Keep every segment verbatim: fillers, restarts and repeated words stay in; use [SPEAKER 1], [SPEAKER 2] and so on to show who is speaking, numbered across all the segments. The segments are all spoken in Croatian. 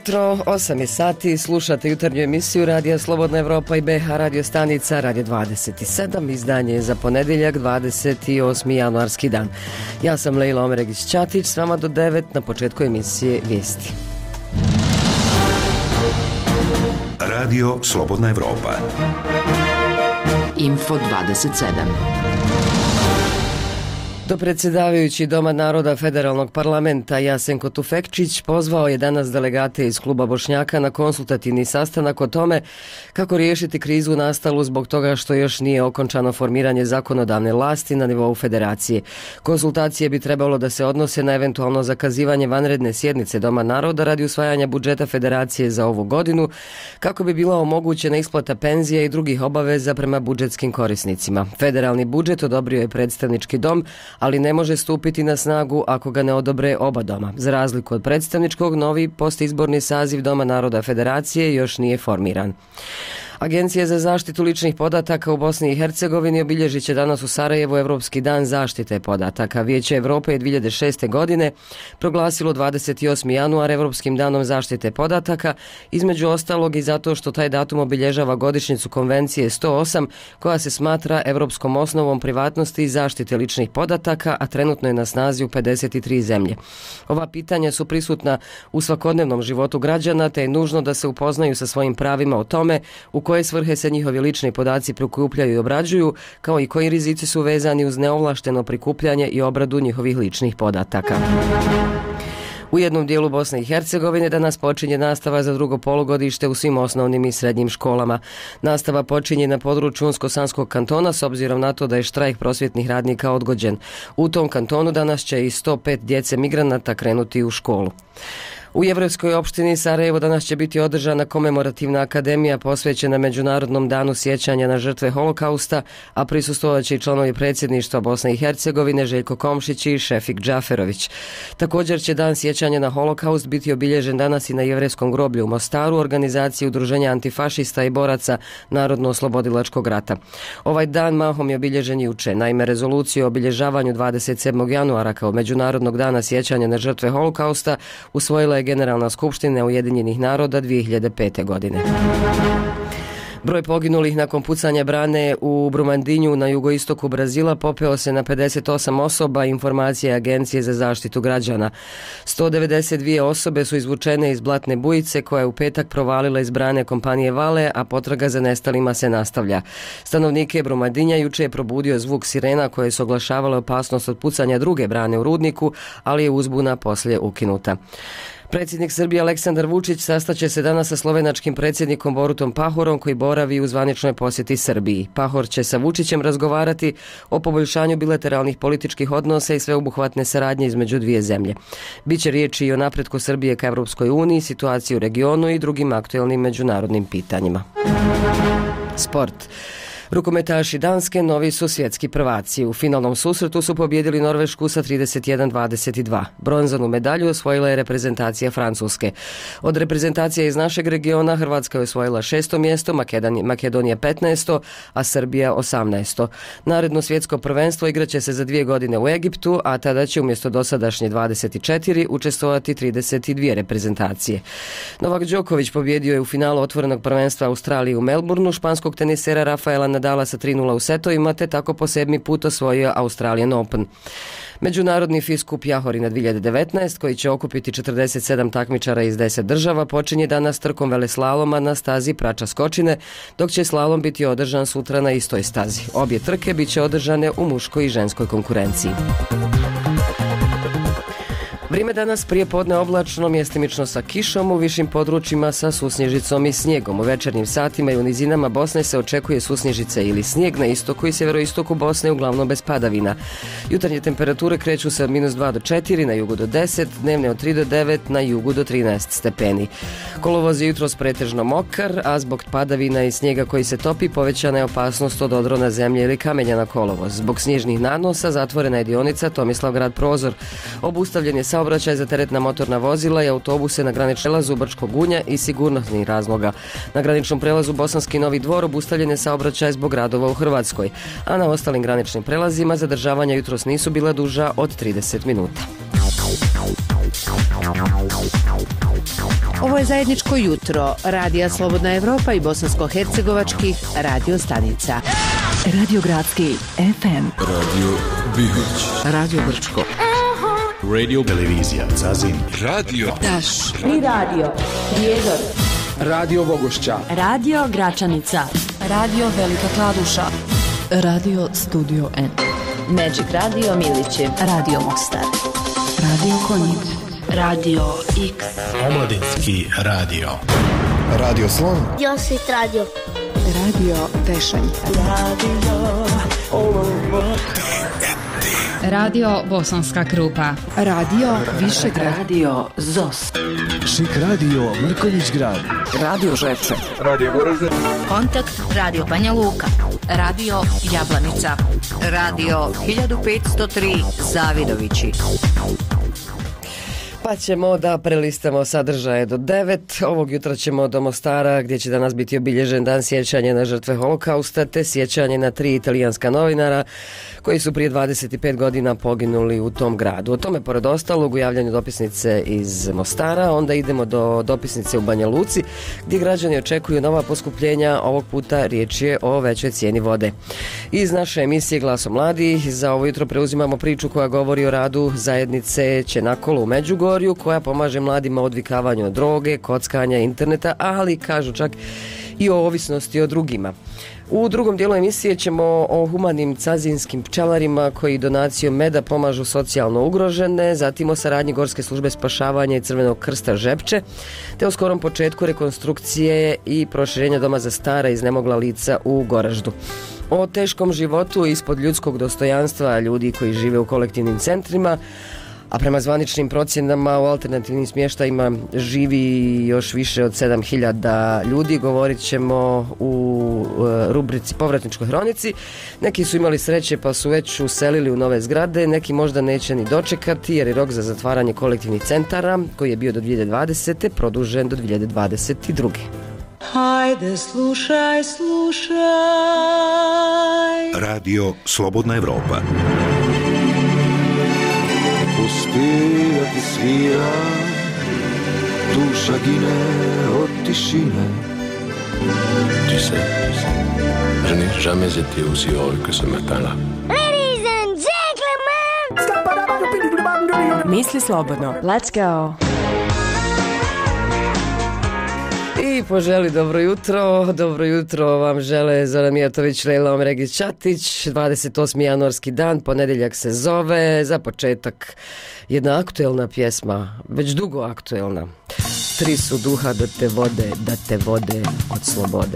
[SPEAKER 1] jutro, osam je sati, slušate jutarnju emisiju Radija Slobodna Evropa i B H radio stanica Radio dvadeset sedam, izdanje je za ponedjeljak dvadeset osmi januarski dan. Ja sam Lejla Omeregić-Ćatić, s vama do devet na početku emisije Vijesti.
[SPEAKER 2] Radio Slobodna Evropa.
[SPEAKER 3] Info dvadeset sedam.
[SPEAKER 1] Dopredsjedavajući Doma naroda Federalnog parlamenta Jasenko Tufekčić pozvao je danas delegate iz kluba Bošnjaka na konsultativni sastanak o tome kako riješiti krizu nastalu zbog toga što još nije okončano formiranje zakonodavne vlasti na nivou federacije. Konsultacije bi trebalo da se odnose na eventualno zakazivanje vanredne sjednice Doma naroda radi usvajanja budžeta federacije za ovu godinu, kako bi bila omogućena isplata penzija i drugih obaveza prema budžetskim korisnicima. Federalni budžet odobrio je predstavnički dom, ali ne može stupiti na snagu ako ga ne odobre oba doma. Za razliku od predstavničkog, novi postizborni saziv Doma naroda federacije još nije formiran. Agencija za zaštitu ličnih podataka u Bosni i Hercegovini obilježit će danas u Sarajevu Evropski dan zaštite podataka. Vijeće Evrope je dvije hiljade šeste. godine proglasilo dvadeset osmi januar Evropskim danom zaštite podataka, između ostalog i zato što taj datum obilježava godišnjicu Konvencije sto osam koja se smatra evropskom osnovom privatnosti i zaštite ličnih podataka, a trenutno je na snazi u pedeset tri zemlje. Ova pitanja su prisutna u svakodnevnom životu građana, te je nužno da se upoznaju sa svojim pravima o tome u koje svrhe se njihovi lični podaci prikupljaju i obrađuju, kao i koji rizici su vezani uz neovlašteno prikupljanje i obradu njihovih ličnih podataka. U jednom dijelu Bosne i Hercegovine danas počinje nastava za drugo polugodište u svim osnovnim i srednjim školama. Nastava počinje na području Unsko-Sanskog kantona s obzirom na to da je štrajk prosvjetnih radnika odgođen. U tom kantonu danas će i sto pet djece migranata krenuti u školu. U Jevrejskoj opštini Sarajevo danas će biti održana komemorativna akademija posvećena Međunarodnom danu sjećanja na žrtve holokausta, a prisustvovat će i članovi predsjedništva Bosne i Hercegovine Željko Komšić i Šefik Džaferović. Također će dan sjećanja na holokaust biti obilježen danas i na Jevrejskom groblju u Mostaru, organizaciji Udruženja antifašista i boraca Narodno-oslobodilačkog rata. Ovaj dan mahom je obilježen juče. Naime, rezoluciju o obilježavanju dvadeset sedmog januara kao Međunarodnog dana sjećanja na žrtve holokausta usvojila je Generalna skupština Ujedinjenih naroda dvije hiljade pete. godine. Broj poginulih nakon pucanja brane u Brumandinju na jugoistoku Brazila popeo se na pedeset osam osoba, informacije Agencije za zaštitu građana. sto devedeset dvije osobe su izvučene iz blatne bujice koja je u petak provalila iz brane kompanije Vale, a potraga za nestalima se nastavlja. Stanovnike Brumandinja juče je probudio zvuk sirena koje su oglašavale opasnost od pucanja druge brane u rudniku, ali je uzbuna poslije ukinuta. Predsjednik Srbije Aleksandar Vučić sastaće se danas sa slovenačkim predsjednikom Borutom Pahorom koji boravi u zvaničnoj posjeti Srbiji. Pahor će sa Vučićem razgovarati o poboljšanju bilateralnih političkih odnosa i sveobuhvatne saradnje između dvije zemlje. Biće riječi i o napretku Srbije ka Evropskoj uniji, situaciji u regionu i drugim aktuelnim međunarodnim pitanjima. Sport. Rukometaši Danske novi su svjetski prvaci. U finalnom susretu su pobjedili Norvešku sa trideset jedan dvadeset dva. Bronzanu medalju osvojila je reprezentacija Francuske. Od reprezentacije iz našeg regiona Hrvatska je osvojila šesto mjesto, Makedonija petnaesto, a Srbija osamnaesto. Naredno svjetsko prvenstvo igraće se za dvije godine u Egiptu, a tada će umjesto dosadašnje dvadeset četiri učestvovati trideset dvije reprezentacije. Novak Đoković pobjedio je u finalu otvorenog prvenstva Australije u Melbourneu španskog tenisera Rafaela Nadala sa tri nula u setovima, te tako po sedmi put osvojio Australian Open. Međunarodni FIS Kup Jahorina dvije hiljade devetnaest, koji će okupiti četrdeset sedam takmičara iz deset država, počinje danas trkom veleslaloma na stazi Prača Skočine, dok će slalom biti održan sutra na istoj stazi. Obje trke bit će održane u muškoj i ženskoj konkurenciji. Vrijeme danas prije podne oblačno, mjestimično sa kišom, u višim područjima sa susnježicom i snijegom. U večernjim satima i u nizinama Bosne se očekuje susnježice ili snijeg, na istoku i sjeveroistoku Bosne uglavnom bez padavina. Jutarnje temperature kreću se od minus dva do četiri, na jugu do deset, dnevne od tri do devet, na jugu do trinaest stepeni. Kolovoz je jutros pretežno mokar, a zbog padavina i snijega koji se topi povećana je opasnost od odrona zemlje ili kamenja na kolovoz. Zbog snježnih nanosa zatvorena je dionica Tomislavgrad Prozor. Obustavljen je saobraćaj za teretna motorna vozila i autobuse na graničnom prelazu Brčkog Gunja i sigurnosnih razloga. Na graničnom prelazu Bosanski Novi Dvor obustavljen je saobraćaj zbog radova u Hrvatskoj, a na ostalim graničnim prelazima zadržavanja jutros nisu bila duža od trideset minuta.
[SPEAKER 3] Ovo je zajedničko jutro Radija Slobodna Evropa i bosansko-hercegovačkih radio stanica.
[SPEAKER 4] Radio Gradski F M,
[SPEAKER 5] Radio Bihać,
[SPEAKER 4] Radio Brčko,
[SPEAKER 5] Radio Televizija Zazin, Radio
[SPEAKER 4] Daš
[SPEAKER 3] I radio Prijedor,
[SPEAKER 5] Radio Vogošća,
[SPEAKER 4] Radio Gračanica, Radio Velika Kladuša, Radio Studio N,
[SPEAKER 3] Magic Radio Milići,
[SPEAKER 4] Radio Mostar, Radio Konjic, Radio X,
[SPEAKER 6] Omladinski radio.
[SPEAKER 7] Radio Slon,
[SPEAKER 8] Josit radio.
[SPEAKER 4] Radio Tešanj,
[SPEAKER 8] Radio
[SPEAKER 9] Radio Bosanska Krupa,
[SPEAKER 4] Radio Višegrad,
[SPEAKER 3] Radio Zos,
[SPEAKER 6] Šik radio Mrkonjić grad,
[SPEAKER 4] Radio Ževče,
[SPEAKER 6] Radio Goražde,
[SPEAKER 9] Kontakt Radio Banja Luka,
[SPEAKER 4] Radio Jablanica, Radio hiljadu petsto tri Zavidovići.
[SPEAKER 1] Pa ćemo da prelistamo sadržaje do devet. Ovog jutra ćemo do Mostara, gdje će danas biti obilježen dan sjećanja na žrtve holokausta, te sjećanje na tri italijanska novinara koji su prije dvadeset pet godina poginuli u tom gradu. O tome, pored ostalog, u javljanju dopisnice iz Mostara, onda idemo do dopisnice u Banja Luci, gdje građani očekuju nova poskupljenja. Ovog puta riječ je o većoj cijeni vode. Iz naše emisije Glaso mladih za ovo jutro preuzimamo priču koja govori o radu zajednice Čenakolo u Međugorju, koja pomaže mladima u odvikavanju od droge, kockanja, interneta, ali kažu čak i o ovisnosti o drugima. U drugom dijelu emisije ćemo o humanim cazinskim pčelarima koji donacijom meda pomažu socijalno ugrožene, zatim o saradnji Gorske službe spašavanja i Crvenog krsta Žepče, te o skorom početku rekonstrukcije i proširenja doma za stara i iznemogla lica u Goraždu. O teškom životu ispod ljudskog dostojanstva ljudi koji žive u kolektivnim centrima, a prema zvaničnim procjenama u alternativnim smještajima živi još više od sedam hiljada ljudi. Govorit ćemo u rubrici Povratničkoj hronici. Neki su imali sreće pa su već uselili u nove zgrade, neki možda neće ni dočekati jer je rok za zatvaranje kolektivnih centara, koji je bio do dvije hiljade dvadesete. produžen do dvije hiljade dvadeset druge.
[SPEAKER 10] Hajde slušaj, slušaj.
[SPEAKER 2] Radio Slobodna Evropa.
[SPEAKER 11] Pusti da ti svira, duša gine od tišine.
[SPEAKER 5] Tu sais, je n'ai jamais été aussi heureux que ce matin-là.
[SPEAKER 8] Ladies and gentlemen.
[SPEAKER 4] Misli slobodno. Let's go.
[SPEAKER 1] I poželi dobro jutro, dobro jutro vam žele Zoran Mijatović, Lejla Omregić Čatić. Dvadeset osmi januarski dan, ponedjeljak se zove, za početak jedna aktuelna pjesma, već dugo aktuelna. Tri su duha da te vode, da te vode od slobode.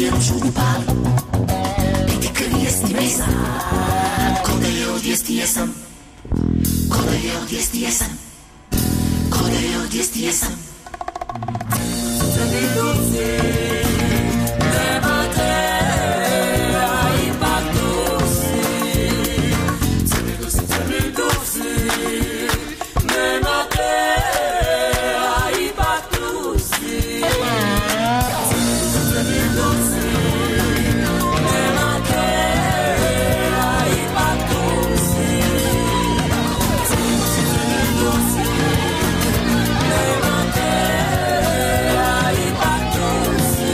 [SPEAKER 12] tijelu žugu palu, biti krvi jesni vezan, ko da je od jesti jesam, ko da je od jesti jesam, ko da je od jesti jesam. Crni duci, nema te, a ipak tu si. Crni duci, crni duci, nema te, a ipak tu si. Crni duci, nema te, a ipak tu si. Crni duci, crni duci, nema te, a ipak tu si.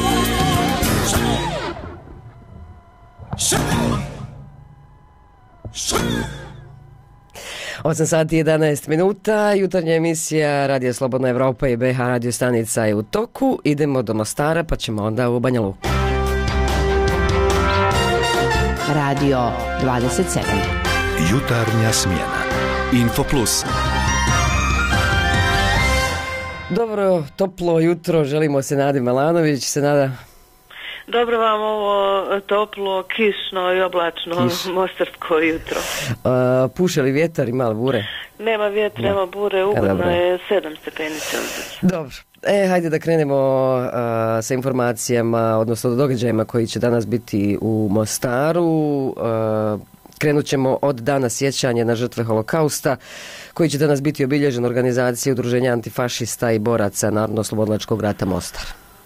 [SPEAKER 1] osam sati i jedanaest minuta, jutarnja emisija Radio Slobodna Evropa i B H radio stanica je u toku. Idemo do Mostara pa ćemo onda u Banja Luku.
[SPEAKER 3] Radio dvadeset sedam.
[SPEAKER 2] Jutarnja smjena. Info Plus.
[SPEAKER 1] Dobro, toplo jutro, želimo Senadi Malanović. Senada.
[SPEAKER 13] Dobro vam ovo toplo, kišno i oblačno Kiš. Mostarsko jutro.
[SPEAKER 1] Uh, puše li vjetar, ima li bure?
[SPEAKER 13] Nema vjetra, nema bure, ugodno je sedam stepeni Celzijusa.
[SPEAKER 1] Dobro. E, hajde da krenemo uh, sa informacijama, odnosno događajima koji će danas biti u Mostaru. Uh, krenut ćemo od dana sjećanja na žrtve holokausta, koji će danas biti obilježen organizacije Udruženja antifašista i boraca Narodno-oslobodilačkog rata Mostar.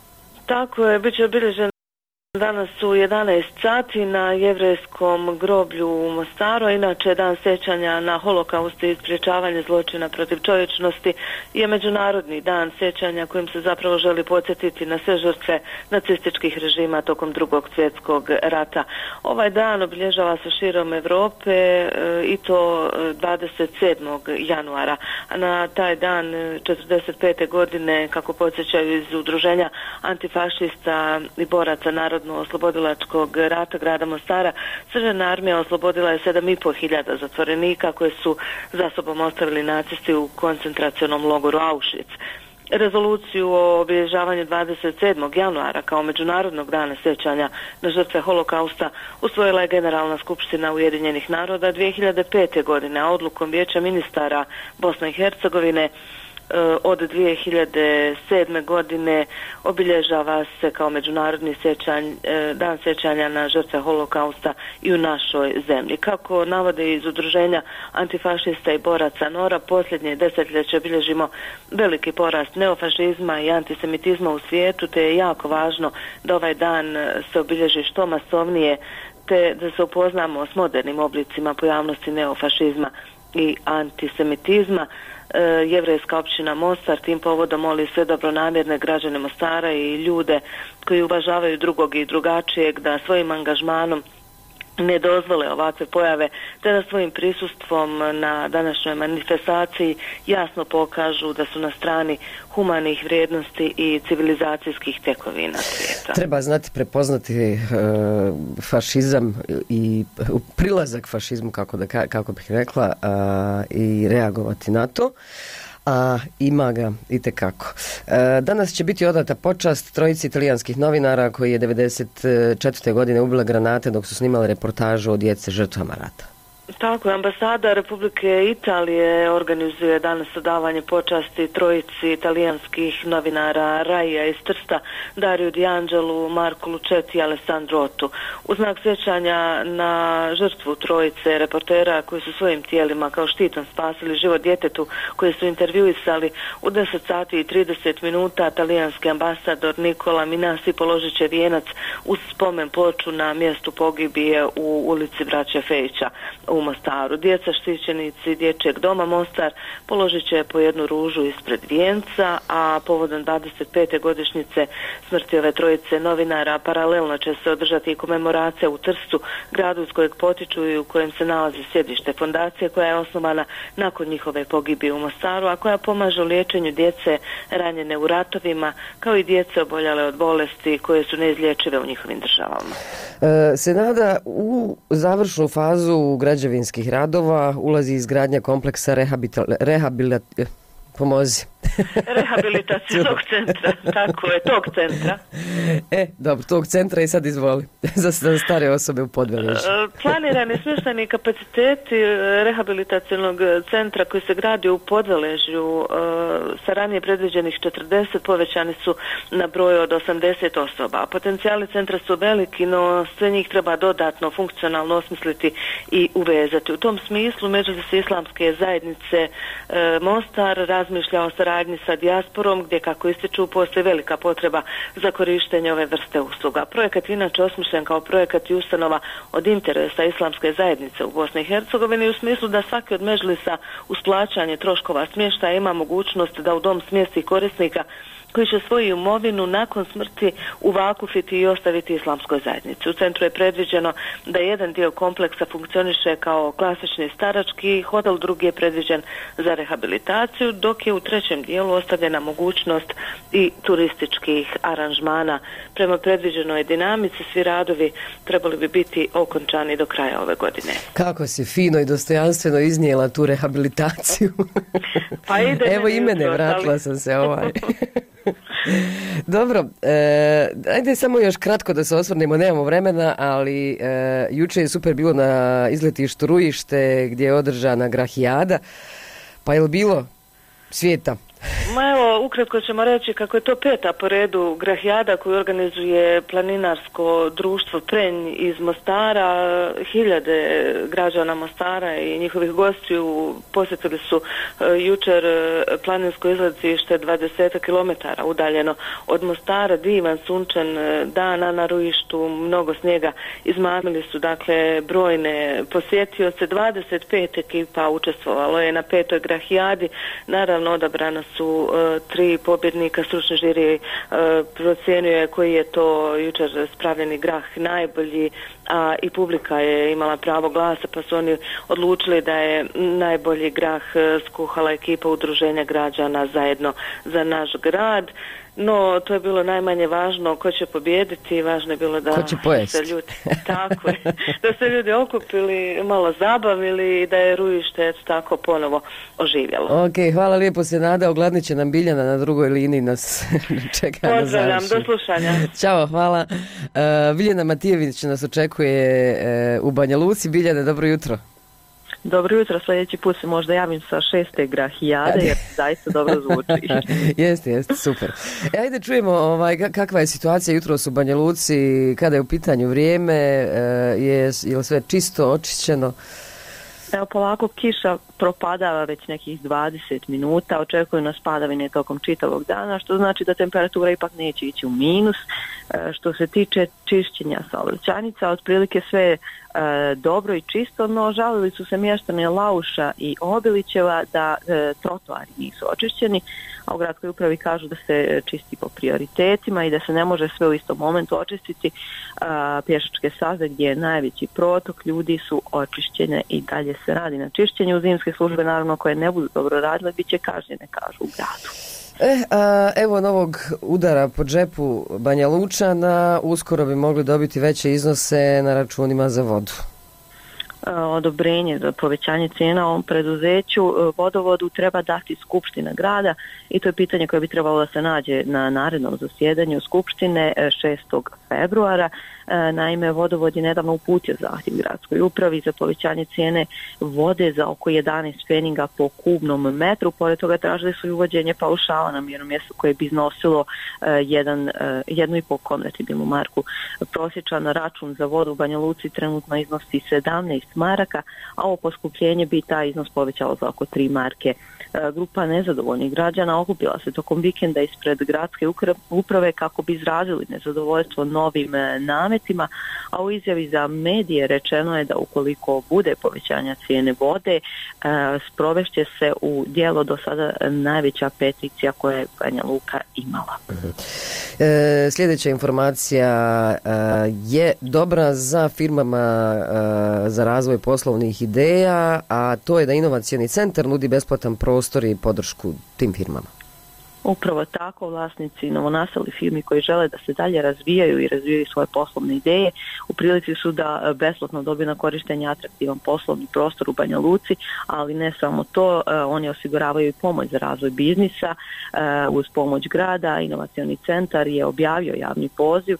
[SPEAKER 13] Tako je, bit će obilježen danas u jedanaest sati na jevrejskom groblju u Mostaru. Inače, dan sjećanja na holokaust i sprječavanje zločina protiv čovječnosti je međunarodni dan sjećanja kojim se zapravo želi podsjetiti na sve žrtve nacističkih režima tokom drugog svjetskog rata. Ovaj dan obilježava se širom Europe e, i to dvadeset sedmog januara. A na taj dan četrdeset pete godine, kako podsjećaju iz Udruženja antifašista i boraca Narodno oslobodilačkog rata grada Mostara, Crvena armija oslobodila je sedam i pol hiljada zatvorenika koje su za sobom ostavili nacisti u koncentracionom logoru Auschwitz. Rezoluciju o obilježavanju dvadeset sedmog januara kao međunarodnog dana sjećanja na žrtve holokausta usvojila je Generalna skupština Ujedinjenih naroda dvije hiljade pete. godine, a odlukom Vijeća ministara Bosne i Hercegovine od dvije hiljade sedme. godine obilježava se kao međunarodni sjećanj, dan sjećanja na žrtve holokausta i u našoj zemlji. Kako navode iz Udruženja antifašista i boraca Nora, posljednje desetljeće bilježimo veliki porast neofašizma i antisemitizma u svijetu, te je jako važno da ovaj dan se obilježi što masovnije, te da se upoznamo s modernim oblicima pojavnosti neofašizma i antisemitizma. E, jevrejska općina Mostar tim povodom moli sve dobronamjerne građane Mostara i ljude koji uvažavaju drugog i drugačijeg da svojim angažmanom ne dozvole ovakve pojave, te da svojim prisustvom na današnjoj manifestaciji jasno pokažu da su na strani humanih vrijednosti i civilizacijskih tekovina svijeta.
[SPEAKER 1] Treba znati prepoznati e, fašizam i prilazak fašizmu, kako, da, kako bih rekla, a, i reagovati na to. A ima ga itekako. E, danas će biti odata počast trojici italijanskih novinara koji je devedeset četvrte. godine ubila granate dok su snimali reportažu o djece žrtvama rata.
[SPEAKER 13] Tako je, ambasada Republike Italije organizuje danas odavanje počasti trojici italijanskih novinara Raija iz Trsta, Dario Di Angelu, Marko Lucetti i Alessandro Ottu. U znak sjećanja na žrtvu trojice reportera koji su svojim tijelima kao štitom spasili život djetetu koje su intervjuisali, u deset sati i trideset minuta talijanski ambasador Nikola Minasi položit će vijenac uz spomen ploču na mjestu pogibije u ulici Braće Fejića u Mostaru. Djeca štićenici Dječjeg doma Mostar položit će po jednu ružu ispred vijenca, a povodom dvadeset pete godišnjice smrti ove trojice novinara paralelno će se održati i komemoracija u Trstu, gradu iz kojeg potiču i u kojem se nalazi sjedište fondacije koja je osnovana nakon njihove pogibije u Mostaru, a koja pomaže u liječenju djece ranjene u ratovima, kao i djece oboljele od bolesti koje su neizlječive u njihovim državama.
[SPEAKER 1] E, Senada, u završnu fazu građevinskih radova ulazi izgradnja kompleksa rehabilita, rehabilita, pomozi,
[SPEAKER 13] Rehabilitacijnog centra, tako je, tog centra.
[SPEAKER 1] E, dobro, tog centra i sad izvoli, za, za stare osobe u Podveležju.
[SPEAKER 13] Planirani smještajni kapaciteti rehabilitacijnog centra koji se gradi u Podveležju sa ranije predviđenih četrdeset povećani su na broj od osamdeset osoba. Potencijali centra su veliki, no sve njih treba dodatno funkcionalno osmisliti i uvezati. U tom smislu Međunarodne islamske zajednice Mostar razmišlja o saradnji sa dijasporom, gdje, kako ističu, postoji velika potreba za korištenje ove vrste usluga. Projekat inače osmišljen kao projekat i ustanova od interesa islamske zajednice u Bosni i Hercegovini u smislu da svaki od medžlisa uz plaćanje troškova smještaja ima mogućnost da u dom smjesti korisnika koji će svoju imovinu nakon smrti uvakufiti i ostaviti islamskoj zajednici. U centru je predviđeno da jedan dio kompleksa funkcioniše kao klasični starački hodal, drugi je predviđen za rehabilitaciju, dok je u trećem dijelu ostavljena mogućnost i turističkih aranžmana. Prema predviđenoj dinamici svi radovi trebali bi biti okončani do kraja ove godine.
[SPEAKER 1] Kako si fino i dostojanstveno iznijela tu rehabilitaciju.
[SPEAKER 13] Pa ide
[SPEAKER 1] Evo i mene, vratila ali... sam se ovaj. Dobro, e, ajde samo još kratko da se osvrnemo, nemamo vremena, ali e, juče je super bilo na izletištu Rujište gdje je održana grahijada, pa je li bilo svijeta?
[SPEAKER 13] Ma evo, ukratko ćemo reći kako je to peta po redu grahijada koju organizuje planinarsko društvo Prenj iz Mostara. Hiljade građana Mostara i njihovih gostiju posjetili su uh, jučer uh, planinsko izletište dvadeset kilometara udaljeno od Mostara. Divan sunčan uh, dan na Rujištu, mnogo snijega, izmamili su dakle brojne posjetioce. dvadeset pet ekipa učestvovalo je na petoj grahijadi. Naravno, odabrana su uh, tri pobjednika. Stručni žiri uh, procijenjuje koji je to jučer spravljeni grah najbolji, a i publika je imala pravo glasa, pa su oni odlučili da je najbolji grah uh, skuhala ekipa Udruženja građana Zajedno za naš grad. No, to je bilo najmanje važno ko će pobijediti, važno je bilo da se ljudi, tako je, da se ljudi okupili, malo zabavili i da je Rujište tako ponovo oživjelo.
[SPEAKER 1] Ok, hvala lijepo se Nada, ogladnit će nam Biljana na drugoj liniji, nas čeka na
[SPEAKER 13] Pozdravljam, do slušanja.
[SPEAKER 1] Ćao, hvala. Uh, Biljana Matijević nas očekuje uh, u Banja Luci. Biljana, dobro jutro.
[SPEAKER 14] Dobro jutro, sljedeći put se možda javim sa šeste grahijade jer zaista dobro zvuči.
[SPEAKER 1] Jeste, jeste, super. E, ajde čujemo ovaj, kakva je situacija jutros u Banja Luci, kada je u pitanju vrijeme, je, je li sve čisto, očišćeno?
[SPEAKER 14] Evo, polako kiša propadava već nekih dvadeset minuta, očekuju nas padavine tokom čitavog dana, što znači da temperatura ipak neće ići u minus. E, što se tiče čišćenja saobraćajnica, otprilike sve e, dobro i čisto, no žalili su se mještani Lauša i Obilićeva da e, trotoari nisu očišćeni, a u gradskoj upravi kažu da se čisti po prioritetima i da se ne može sve u istom momentu očistiti. A, pješačke staze gdje je najveći protok ljudi su očišćene i dalje se radi na čišćenju. Zimske službe, naravno, koje ne budu dobro radile, bit će kažnjene, kažu u gradu.
[SPEAKER 1] E, a, evo novog udara po džepu Banja Lučana, uskoro bi mogli dobiti veće iznose na računima za vodu.
[SPEAKER 14] Odobrenje za povećanje cijena ovom preduzeću vodovodu treba dati Skupština grada i to je pitanje koje bi trebalo da se nađe na narednom zasjedanju Skupštine šestog februara. Naime, vodovod je nedavno uputio zahtjev gradskoj upravi za povećanje cijene vode za oko jedanaest pfeninga po kubnom metru. Pored toga tražili su i uvođenje paušala na mjernom mjestu koje bi iznosilo jedan, jednu i pol konvertibilnu marku. Prosječan račun za vodu u Banja Luci trenutno iznosi sedamnaest maraka, a ovo poskupljenje bi taj iznos povećalo za oko tri marke. Grupa nezadovoljnih građana okupila se tokom vikenda ispred gradske uprave kako bi izrazili nezadovoljstvo novim nametima, a u izjavi za medije rečeno je da ukoliko bude povećanja cijene vode, sprovešće se u djelo do sada najveća peticija koja je Banja Luka imala.
[SPEAKER 1] E, sljedeća informacija e, je dobra za firmama e, za razvoj poslovnih ideja, a to je da inovacioni centar nudi besplatan prostor i podršku tim firmama.
[SPEAKER 14] Upravo tako, vlasnici novonastali firmi koji žele da se dalje razvijaju i razvijaju svoje poslovne ideje u prilici su da besplatno dobiju na korištenje atraktivan poslovni prostor u Banja Luci, ali ne samo to, oni osiguravaju i pomoć za razvoj biznisa uz pomoć grada. Inovacioni centar je objavio javni poziv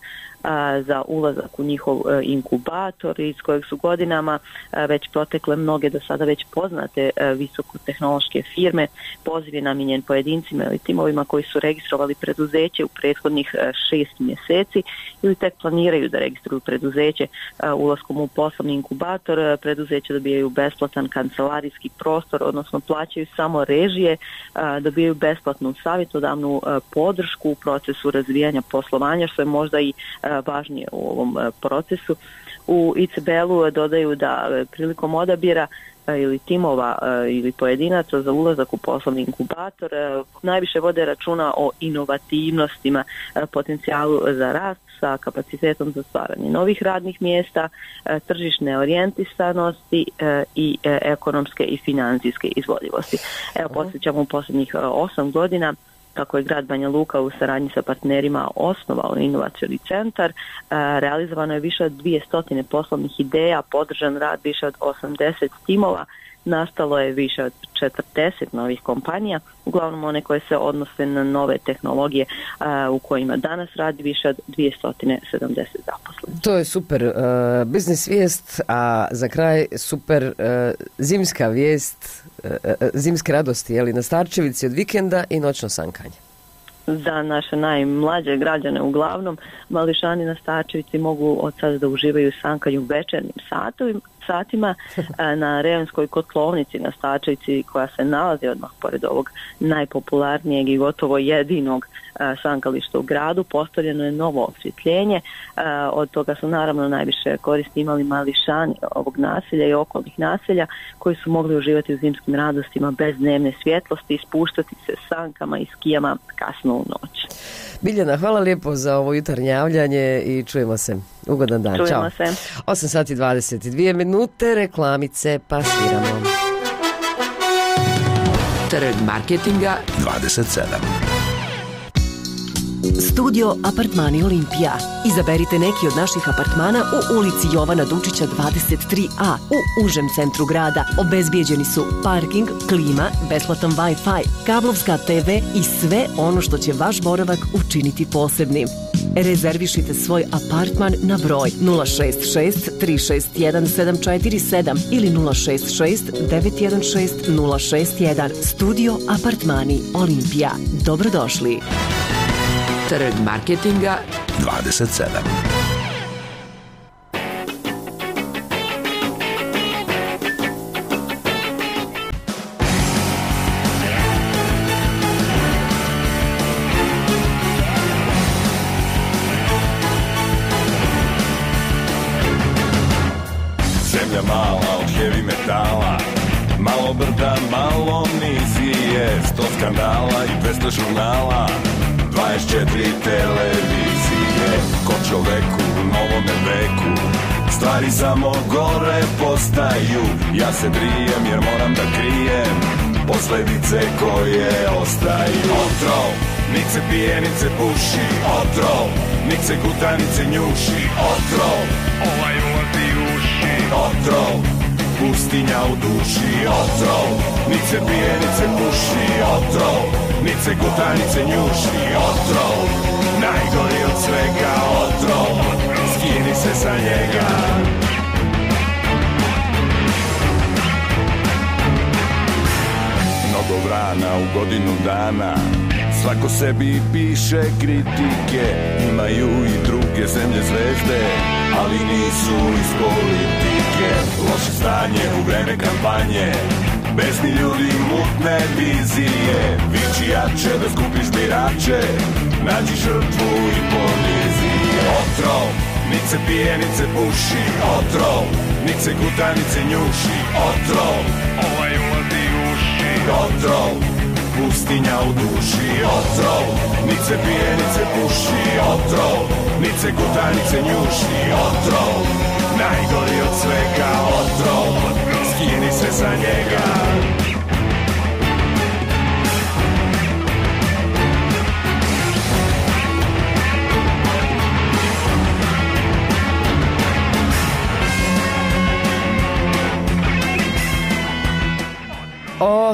[SPEAKER 14] za ulazak u njihov inkubator iz kojeg su godinama već protekle mnoge do sada već poznate visokotehnološke firme. Poziv je namijenjen pojedincima ili timovima koji su registrovali preduzeće u prethodnih šest mjeseci ili tek planiraju da registruju preduzeće. Ulaskom u poslovni inkubator preduzeće dobijaju besplatan kancelarijski prostor, odnosno plaćaju samo režije, dobijaju besplatnu savjetodavnu podršku u procesu razvijanja poslovanja, što je možda i važnije u ovom procesu. U I C B L-u dodaju da prilikom odabira ili timova ili pojedinaca za ulazak u poslovni inkubator najviše vode računa o inovativnostima, potencijalu za rast sa kapacitetom za stvaranje novih radnih mjesta, tržišne orijentisanosti i ekonomske i financijske izvodivosti. Evo, podsjećamo u posljednjih osam godina kako je grad Banja Luka u saradnji sa partnerima osnovao inovacioni centar, realizovano je više od dvjesto poslovnih ideja, podržan rad više od osamdeset timova, nastalo je više od četrdeset novih kompanija, uglavnom one koje se odnose na nove tehnologije u kojima danas radi više od dvjesto sedamdeset zaposlenih.
[SPEAKER 1] To je super uh, biznis vijest, a za kraj super uh, zimska vijest, uh, zimske radosti, je li, na Starčevici od vikenda i noćno sankanje.
[SPEAKER 14] Za naše najmlađe građane uglavnom, mališani na Starčevici mogu od sada da uživaju sankanju večernjim satovima, satima na Revanskoj kotlovnici na Starčevici, koja se nalazi odmah pored ovog najpopularnijeg i gotovo jedinog sankališta u gradu. Postavljeno je novo osvjetljenje, od toga su naravno najviše koristi imali mališani ovog naselja i okolnih naselja, koji su mogli uživati u zimskim radostima bez dnevne svjetlosti i spuštati se sankama i skijama kasno u noć.
[SPEAKER 1] Biljana, hvala lijepo za ovo jutarnje javljanje i čujemo se. Ugodan dan.
[SPEAKER 14] Čujemo
[SPEAKER 1] Ćao.
[SPEAKER 14] se.
[SPEAKER 1] osam sati i dvadeset dvije minute, reklamice, pa sviramo.
[SPEAKER 15] Trg marketinga
[SPEAKER 2] dvadeset sedam.
[SPEAKER 16] Studio Apartmani Olimpija. Izaberite neki od naših apartmana u ulici Jovana Dučića dvadeset tri a u užem centru grada. Obezbijeđeni su parking, klima, besplatan Wi-Fi, kablovska te ve i sve ono što će vaš boravak učiniti posebnim. Rezervišite svoj apartman na broj nula šest šest tri šest jedan sedam četiri sedam ili nula šest šest devet jedan šest nula šest jedan. Studio Apartmani Olimpija. Dobrodošli.
[SPEAKER 15] Trg marketinga
[SPEAKER 2] dvadeset sedam.
[SPEAKER 17] Zemlja mala od heavy metala, malo brda, malo nizije, sto skandala i dvesta žurnala, dvadeset četiri televizije. Ko čoveku u novome veku stvari samo gore postaju. Ja se drijem jer moram da krijem posljedice koje ostaju. Otrov, nik se pije, nik se puši. Otrov, nik se guta, nik se njuši. Otrov, ovaj ulazi u uši. Otrov, pustinja u duši. Otrov, nik se pije, nik se puši. Otrov, nik se guta, nik se njuši. Otrov, najgori od svega. Otrov, skini se sa njega. Mnogo vrana u godinu dana, svako sebi piše kritike. Imaju i druge zemlje zvezde, ali nisu iz politike. Loše stanje u vreme kampanje, besni ljudi, mutne vizije. Viči jače da skupiš birače, nađi žrtvu i ponizije. Otrov, nic se pije, nic se puši. Otrov, nic se guta, nic se njuši. Otrov, ovaj ulazi u uši. Otrov, pustinja u duši. Otrov, nic se pije, nic se puši. Otrov, nic se guta, nic se njuši. Otrov, najgori od svega. Otrov, skini se sa njega.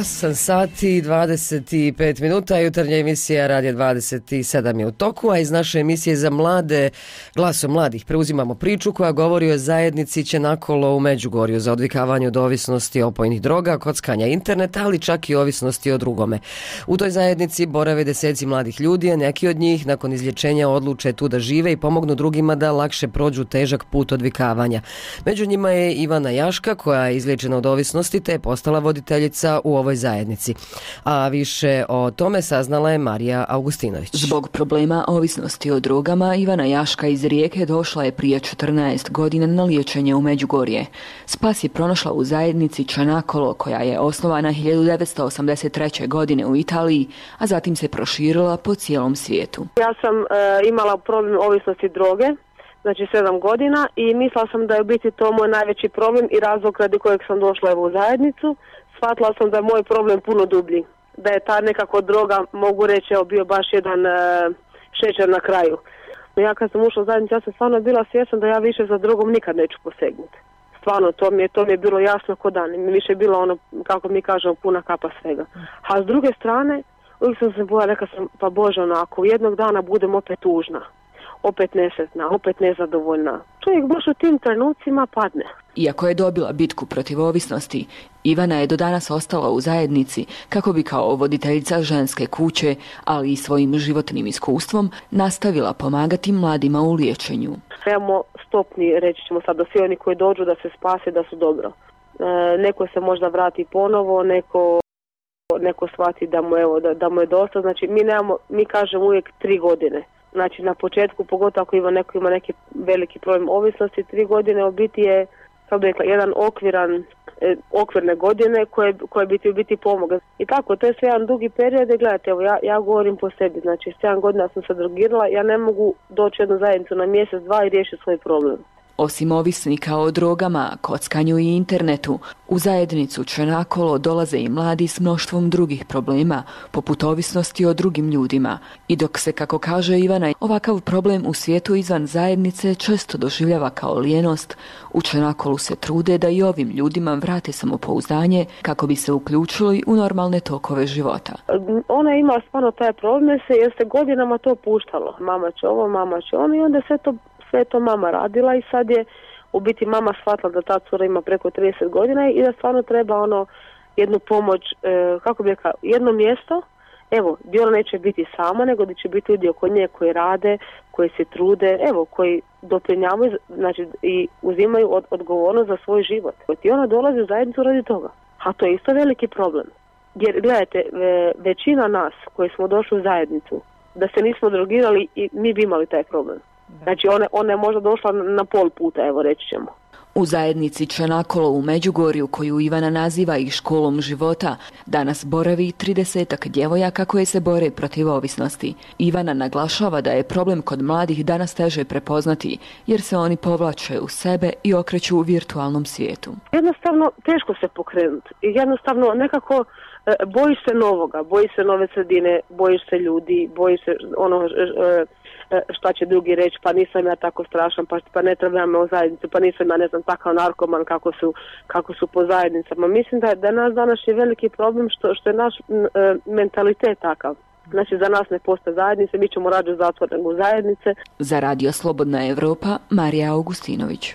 [SPEAKER 1] osam sati i dvadeset pet minuta, jutarnja emisija Radio dvadeset sedam je u toku, a iz naše emisije za mlade, Glasom mladih, preuzimamo priču koja govori o zajednici Čenakolo u Međugorju za odvikavanje od ovisnosti opojnih droga, kockanja interneta, ali čak i ovisnosti o drugome. U toj zajednici borave deseci mladih ljudi, a neki od njih nakon izlječenja odluče tu da žive i pomognu drugima da lakše prođu težak put odvikavanja. Među njima je Ivana Jaška, koja je izliječena od ovisnosti te je postala voditeljica u ovoj zajednici. A više o tome saznala je Marija Augustinović.
[SPEAKER 18] Zbog problema ovisnosti o drogama, Ivana Jaška iz Rijeke došla je prije četrnaest godina na liječenje u Međugorje. Spas je pronašla u zajednici Čenakolo, koja je osnovana hiljadu devetsto osamdeset treće. godine u Italiji, a zatim se proširila po cijelom svijetu.
[SPEAKER 19] Ja sam e, imala problem ovisnosti droge, znači sedam godina, i mislila sam da je u biti to moj najveći problem i razlog radi kojeg sam došla evo u zajednicu. Shvatila sam da je moj problem puno dublji, da je ta nekako droga, mogu reći, evo, bio baš jedan e, šećer na kraju. Ja kad sam ušla u zajednicu, ja sam stvarno bila svjesna da ja više za drogom nikad neću posegnuti. Stvarno, to mi je, to mi je bilo jasno ko dan. Mi više je bilo ono, kako mi kažemo, puna kapa svega. A s druge strane, uvijek sam se bojala, rekla sam, pa Bože, ono, ako jednog dana budem opet tužna, opet nesretna, opet nezadovoljna, čovjek baš u tim trenucima padne.
[SPEAKER 18] Iako je dobila bitku protiv ovisnosti, Ivana je do danas ostala u zajednici kako bi kao voditeljica ženske kuće, ali i svojim životnim iskustvom, nastavila pomagati mladima u liječenju.
[SPEAKER 19] Trebamo stopni, reći ćemo sad, da svi oni koji dođu da se spase, da su dobro. E, neko se možda vrati ponovo, neko, neko shvati da mu, evo, da, da mu je dosta. Znači mi nemamo, mi kažemo uvijek tri godine. Znači na početku, pogotovo ako ima neko ima neki veliki problem ovisnosti, tri godine u biti je, kao bi rekla, jedan okviran, e, okvirne godine koje, koje bi ti u biti pomogle. I tako, to je sve jedan dugi period i gledajte, evo ja, ja govorim po sebi, znači sedam godina sam se drogirala, ja ne mogu doći jednu zajednicu na mjesec, dva i riješiti svoj problem.
[SPEAKER 18] Osim ovisnika o drogama, kockanju i internetu, u zajednicu Čenakolo dolaze i mladi s mnoštvom drugih problema, poput ovisnosti o drugim ljudima. I dok se, kako kaže Ivana, ovakav problem u svijetu izvan zajednice često doživljava kao lijenost, u Čenakolu se trude da i ovim ljudima vrate samopouzdanje kako bi se uključili u normalne tokove života.
[SPEAKER 19] Ona ima stvarno taj problem se, jer se godinama to puštalo. Mama će ovo, mama će ono, i onda sve to sve to mama radila i sad je u biti mama shvatila da ta cura ima preko trideset godina i da stvarno treba ono jednu pomoć, e, kako bi rekao, jedno mjesto, evo, gdje ona neće biti sama, nego da će biti ljudi oko nje koji rade, koji se trude, evo, koji doprinjavaju, znači i uzimaju od, odgovornost za svoj život. I ona dolazi u zajednicu radi toga. A to je isto veliki problem. Jer, gledajte, većina nas koji smo došli u zajednicu, da se nismo drogirali, i mi bi imali taj problem. Znači ona, ona je možda došla na pol puta, evo reći ćemo.
[SPEAKER 18] U zajednici Čenakolo u Međugorju, koju Ivana naziva i školom života, danas boravi tridesetak djevojaka koje se bore protiv ovisnosti. Ivana naglašava da je problem kod mladih danas teže prepoznati, jer se oni povlače u sebe i okreću u virtualnom svijetu.
[SPEAKER 19] Jednostavno teško se pokrenuti. Jednostavno nekako e, bojiš se novoga, bojiš se nove sredine, bojiš se ljudi, bojiš se ono... E, šta će drugi reći, pa nisam ja tako strašan, pa, pa ne trebam me u zajednicu, pa nisam ja, ne znam, takav narkoman kako su, kako su po zajednicama. Mislim da, da nas danas je veliki problem što, što je naš m, e, mentalitet takav. Znači za nas ne postoje zajednice, mi ćemo rađe zatvor nego zajednice.
[SPEAKER 18] Za Radio Slobodna Evropa, Marija Augustinović.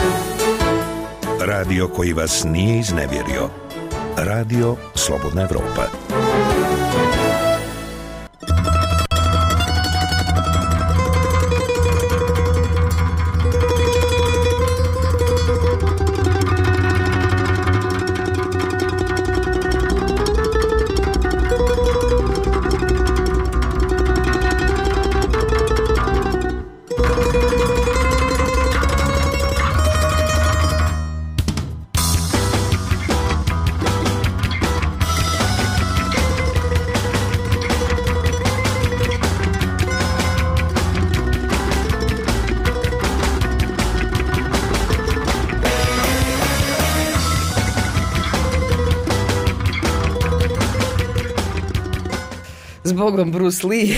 [SPEAKER 2] Radio koji vas nije iznevjerio. Radio Slobodna Evropa.
[SPEAKER 1] Zbogom Bruce Lee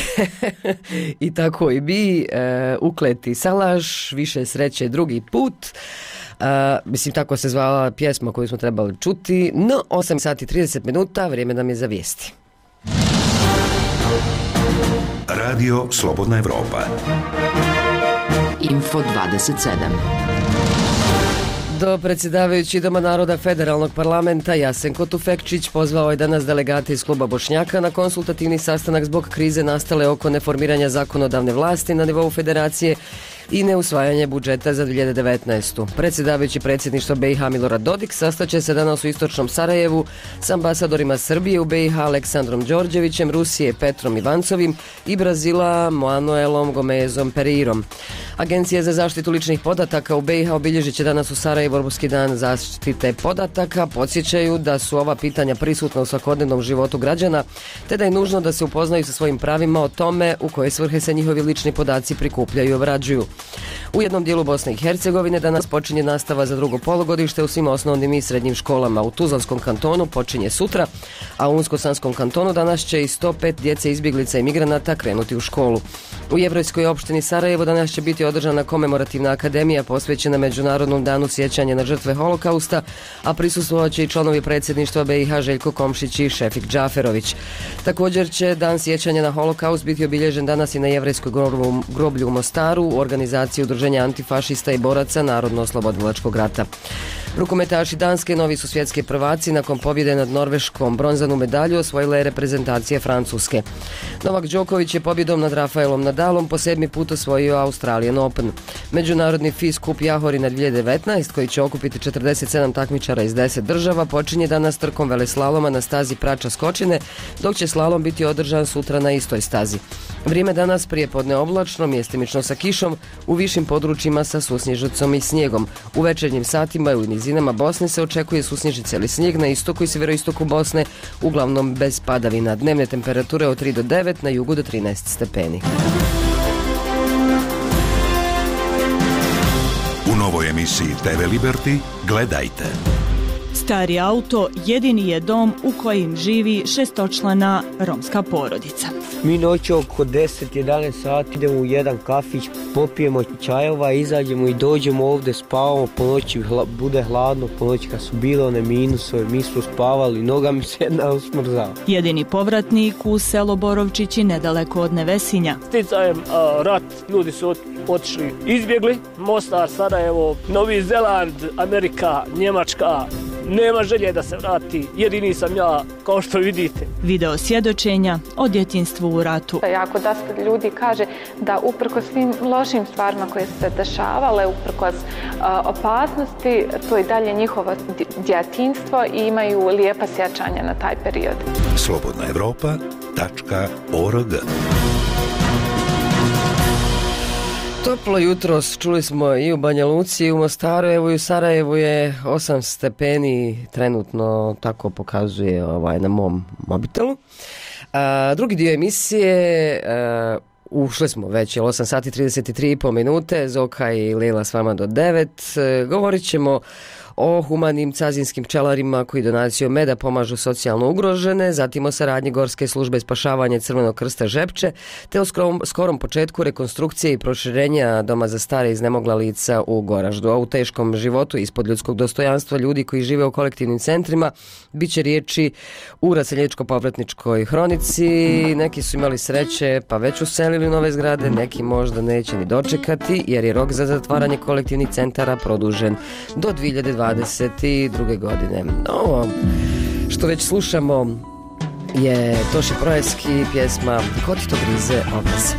[SPEAKER 1] i tako i bi, e, ukleti salaš, više sreće drugi put. Uh, mislim, tako se zvala pjesma koju smo trebali čuti. No, osam sati i trideset minuta, vrijeme nam je za vijesti.
[SPEAKER 2] Radio Slobodna Evropa.
[SPEAKER 15] Info dvadeset sedam.
[SPEAKER 1] Do predsjedavajući Doma naroda Federalnog parlamenta Jasenko Tufekčić pozvao je danas delegate iz kluba Bošnjaka na konsultativni sastanak zbog krize nastale oko neformiranja zakonodavne vlasti na nivou federacije i neusvajanje budžeta za dvije hiljade devetnaestu. Predsjedavajući predsjedništva B i H Milorad Dodik sastaće se danas u istočnom Sarajevu s ambasadorima Srbije u B i H Aleksandrom Đorđevićem, Rusije Petrom Ivancovim i Brazila Manuelom Gomezom Perirom. Agencija za zaštitu ličnih podataka u B i H obilježit će danas u Sarajevu Europski dan zaštite podataka. Podsjećaju da su ova pitanja prisutna u svakodnevnom životu građana, te da je nužno da se upoznaju sa svojim pravima o tome u koje svrhe se njihovi lični podaci prikupljaju i obrađuju. U jednom dijelu Bosne i Hercegovine danas počinje nastava za drugo polugodište u svim osnovnim i srednjim školama. U Tuzlanskom kantonu počinje sutra, a u Unsko-Sanskom kantonu danas će i sto pet djece izbjeglica i migranata krenuti u školu. U Jevrejskoj opštini Sarajevo danas će biti održana komemorativna akademija posvećena Međunarodnom danu sjećanja na žrtve holokausta, a prisustvovat će i članovi predsjedništva B i H Željko Komšić i Šefik Džaferović. Također će dan sjećanja na holokaust biti obilježen danas i na Jevrejskoj groblju u Mostaru u organizaciji Udruženja antifašista i boraca Narodno-oslobodilačkog rata. Rukometaši Danske novi su svjetski prvaci. Nakon pobjede nad Norveškom bronzanu medalju osvojila je reprezentacija Francuske. Novak Đoković je pobjedom nad Rafaelom Nadalom po sedmi put osvojio Australian Open. Međunarodni F I S Kup Jahorina dvije hiljade devetnaest, koji će okupiti četrdeset sedam takmičara iz deset država, počinje danas trkom veleslaloma na stazi Prača Skočine, dok će slalom biti održan sutra na istoj stazi. Vrijeme danas prijepodne oblačno, mjestimično sa kišom, u višim područjima sa susnježicom i snijegom. U večernjim satima i u nizinama Bosne se očekuje susnježica ili snijeg, na istoku i sjeveroistoku Bosne uglavnom bez padavina. Dnevne temperature od tri do devet, na jugu do trinaest stepeni.
[SPEAKER 2] U novoj emisiji T V Liberty gledajte.
[SPEAKER 20] Stari auto jedini je dom u kojem živi šestočlana romska porodica.
[SPEAKER 21] Mi noći oko deset jedanaest sati idemo u jedan kafić, popijemo čajova, izađemo i dođemo ovdje, spavamo, po noći hla, bude hladno, po noći kad su bile one minusove, mi smo spavali, noga mi se jedna usmrzala.
[SPEAKER 20] Jedini povratnik u selo Borovčići nedaleko od Nevesinja.
[SPEAKER 22] Sticajem uh, rat, ljudi su otišli, izbjegli, Mostar, Sarajevo, Novi Zeland, Amerika, Njemačka. Nema želje da se vrati, jedini sam ja, kao što vidite.
[SPEAKER 20] Video svjedočenja o djetinjstvu u ratu.
[SPEAKER 23] Jako dosta ljudi kaže da uprkos svim lošim stvarima koje su se dešavale, uprkos uh, opasnosti, to je dalje njihovo djetinjstvo i imaju lijepa sjećanja na taj period.
[SPEAKER 2] slobodna evropa tačka org.
[SPEAKER 1] Toplo jutros, čuli smo i u Banja Luci i u Mostaru, evo i u Sarajevu je osam stepeni, trenutno tako pokazuje ovaj, na mom mobitelu. A, drugi dio emisije, a, ušli smo već, je osam sati trideset tri i pol minute, Zoka i Lila s vama do devet, e, govorit ćemo o humanim cazinskim pčelarima koji donacijom meda pomažu socijalno ugrožene, zatim o saradnji Gorske službe spašavanja Crvenog krsta Žepče, te o skrom, skorom početku rekonstrukcije i proširenja doma za stare iznemogla lica u Goraždu. A u teškom životu ispod ljudskog dostojanstva ljudi koji žive u kolektivnim centrima bit će riječi u raseljeničko-povratničkoj hronici. Neki su imali sreće pa već uselili nove zgrade, neki možda neće ni dočekati jer je rok za zatvaranje kolektivnih centara produžen do dvije hiljade dvadeset druge godine. Ovo što već slušamo je Toši Projeski, pjesma Ko ti to grize obraz.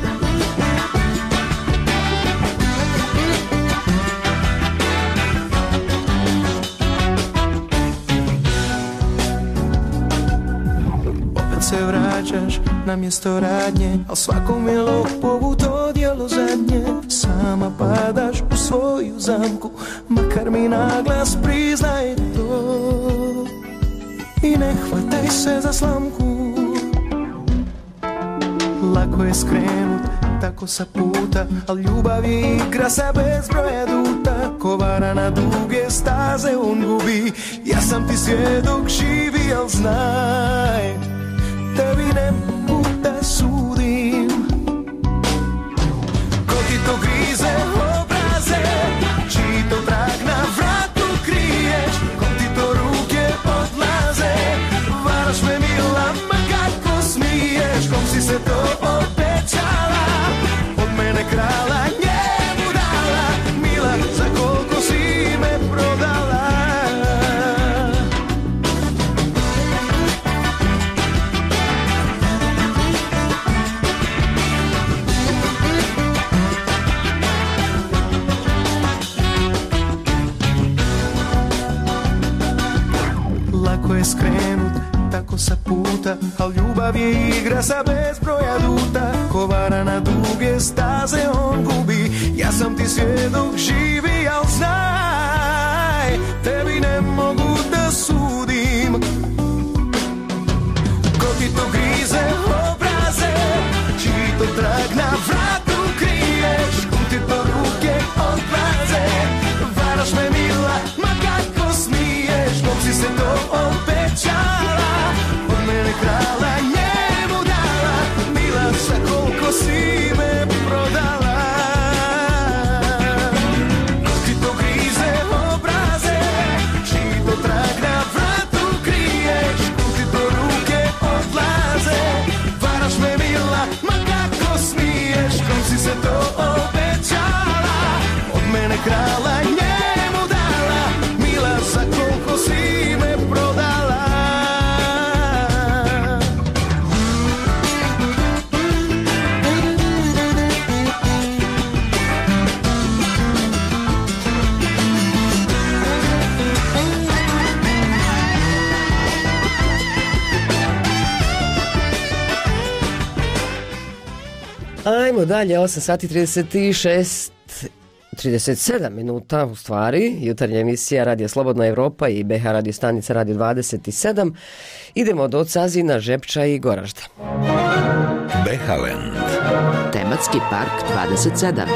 [SPEAKER 24] Opet se vraćaš na mjesto radnje, al svakom je lopovu to djelo zadnje. Sama padaš u svoju zamku, makar mi naglas priznaj to. I ne hvataj se za slamku, lako je skrenut tako sa puta, al ljubav je igra sa bezbroja duta. Kovara na duge staze on gubi, ja sam ti svjedok živi, al znaj, tebi ne mogu da sudim. Ko ti to grize obraze, čiji to trag na vratu? ne skrenut tako sa puta, al ljubav je igra sa bezbroja duta. Ko vara na duge staze on gubi, ja sam ti svjedok živi, al znaj, tebi ne mogu da sudim. Ko ti to grize obraze, čiji to trag na vratu kriješ, kum ti to ruke odlaze, varaš me mila, ma kako smiješ, kom si se to obećala, od mene krala njemu dala, mila sa koliko si me prodala. Ko ti to grize obraze, čiji to trag na vratu kriješ, kum ti to ruke odlaze, varaš me mila, ma kako smiješ, kom si se to obećala, od mene krala njemu dala, mila za koliko si me prodala.
[SPEAKER 1] Ajmo dalje, osam sati trideset šest, trideset sedam minuta u stvari, jutarnja emisija Radio Slobodna Evropa i B H radio stanica Radio dvadeset sedam. Idemo od Cazina, Žepča i Goražda.
[SPEAKER 2] Behaland.
[SPEAKER 15] Tematski park dvadeset sedam.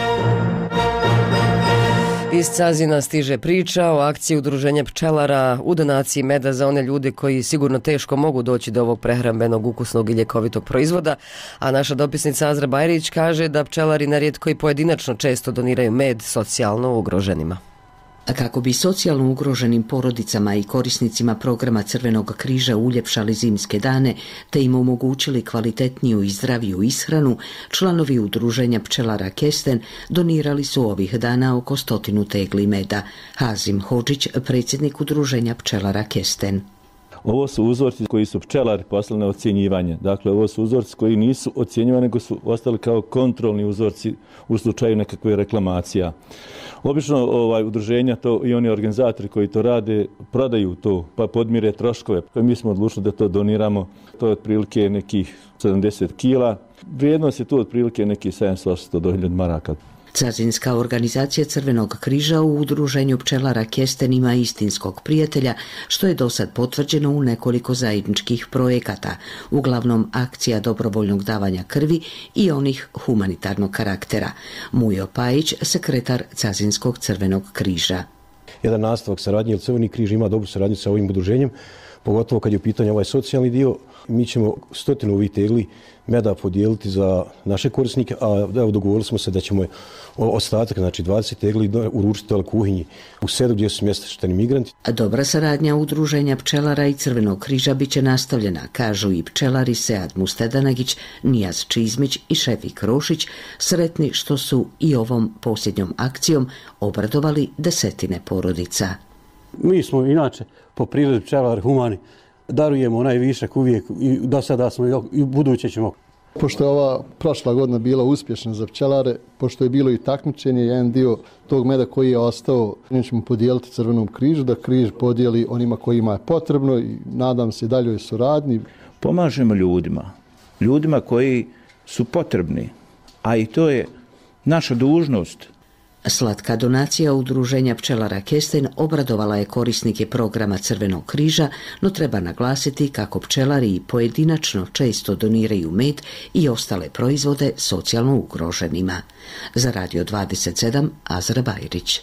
[SPEAKER 1] Iz Cazina stiže priča o akciji udruženja pčelara u donaciji meda za one ljude koji sigurno teško mogu doći do ovog prehrambenog, ukusnog i ljekovitog proizvoda, a naša dopisnica Azra Bajrić kaže da pčelari nerijetko i pojedinačno često doniraju med socijalno ugroženima.
[SPEAKER 6] A kako bi socijalno ugroženim porodicama i korisnicima programa Crvenog križa uljepšali zimske dane te im omogućili kvalitetniju i zdraviju ishranu, članovi udruženja pčelara Kesten donirali su ovih dana oko stotinu tegli meda. Hazim Hodžić, predsjednik udruženja pčelara Kesten.
[SPEAKER 7] Ovo su uzorci koji su pčelari poslali na ocjenjivanje. Dakle, ovo su uzorci koji nisu ocjenjivani, nego su ostali kao kontrolni uzorci u slučaju nekakve reklamacija. Obično ovaj, udruženja to, i oni organizatori koji to rade prodaju to, pa podmire troškove. Mi smo odlučili da to doniramo. To je otprilike nekih sedamdeset kila. Vrijednost je tu otprilike nekih sedamsto osamsto do hiljadu maraka.
[SPEAKER 6] Cazinska organizacija Crvenog križa u udruženju pčelara Kesten ima istinskog prijatelja, što je do sad potvrđeno u nekoliko zajedničkih projekata, uglavnom akcija dobrovoljnog davanja krvi i onih humanitarnog karaktera. Mujo Pajić, sekretar Cazinskog Crvenog križa.
[SPEAKER 9] Jedan nastavak saradnje, jer Crveni križ ima dobru saradnju sa ovim udruženjem, pogotovo kad je u pitanju ovaj socijalni dio. Mi ćemo stotinu ovih tegli meda podijeliti za naše korisnike, a evo dogovorili smo se da ćemo ostatak, znači dvadeset tegli, uručiti u kuhinji u sedu gdje su smješteni migranti.
[SPEAKER 6] Dobra saradnja udruženja pčelara i Crvenog križa bit će nastavljena, kažu i pčelari Sead Mustedanagić, Nijaz Čizmić i Šefik Rošić, sretni što su i ovom posljednjom akcijom obradovali desetine porodica.
[SPEAKER 10] Mi smo inače po prirodi pčelari humani, darujemo onaj višak uvijek i do sada smo i u buduće ćemo.
[SPEAKER 25] Pošto je ova prošla godina bila uspješna za pčelare, pošto je bilo i takmičenje, jedan dio tog meda koji je ostao, mi ćemo podijeliti Crvenom križu, da križ podijeli onima kojima je potrebno i nadam se daljoj suradnji.
[SPEAKER 26] Pomažemo ljudima, ljudima koji su potrebni, a i to je naša dužnost.
[SPEAKER 6] Slatka donacija udruženja pčelara Kesten obradovala je korisnike programa Crvenog križa, no treba naglasiti kako pčelari i pojedinačno često doniraju med i ostale proizvode socijalno ugroženima. Za Radio dvadeset sedam, Azra Bajrić.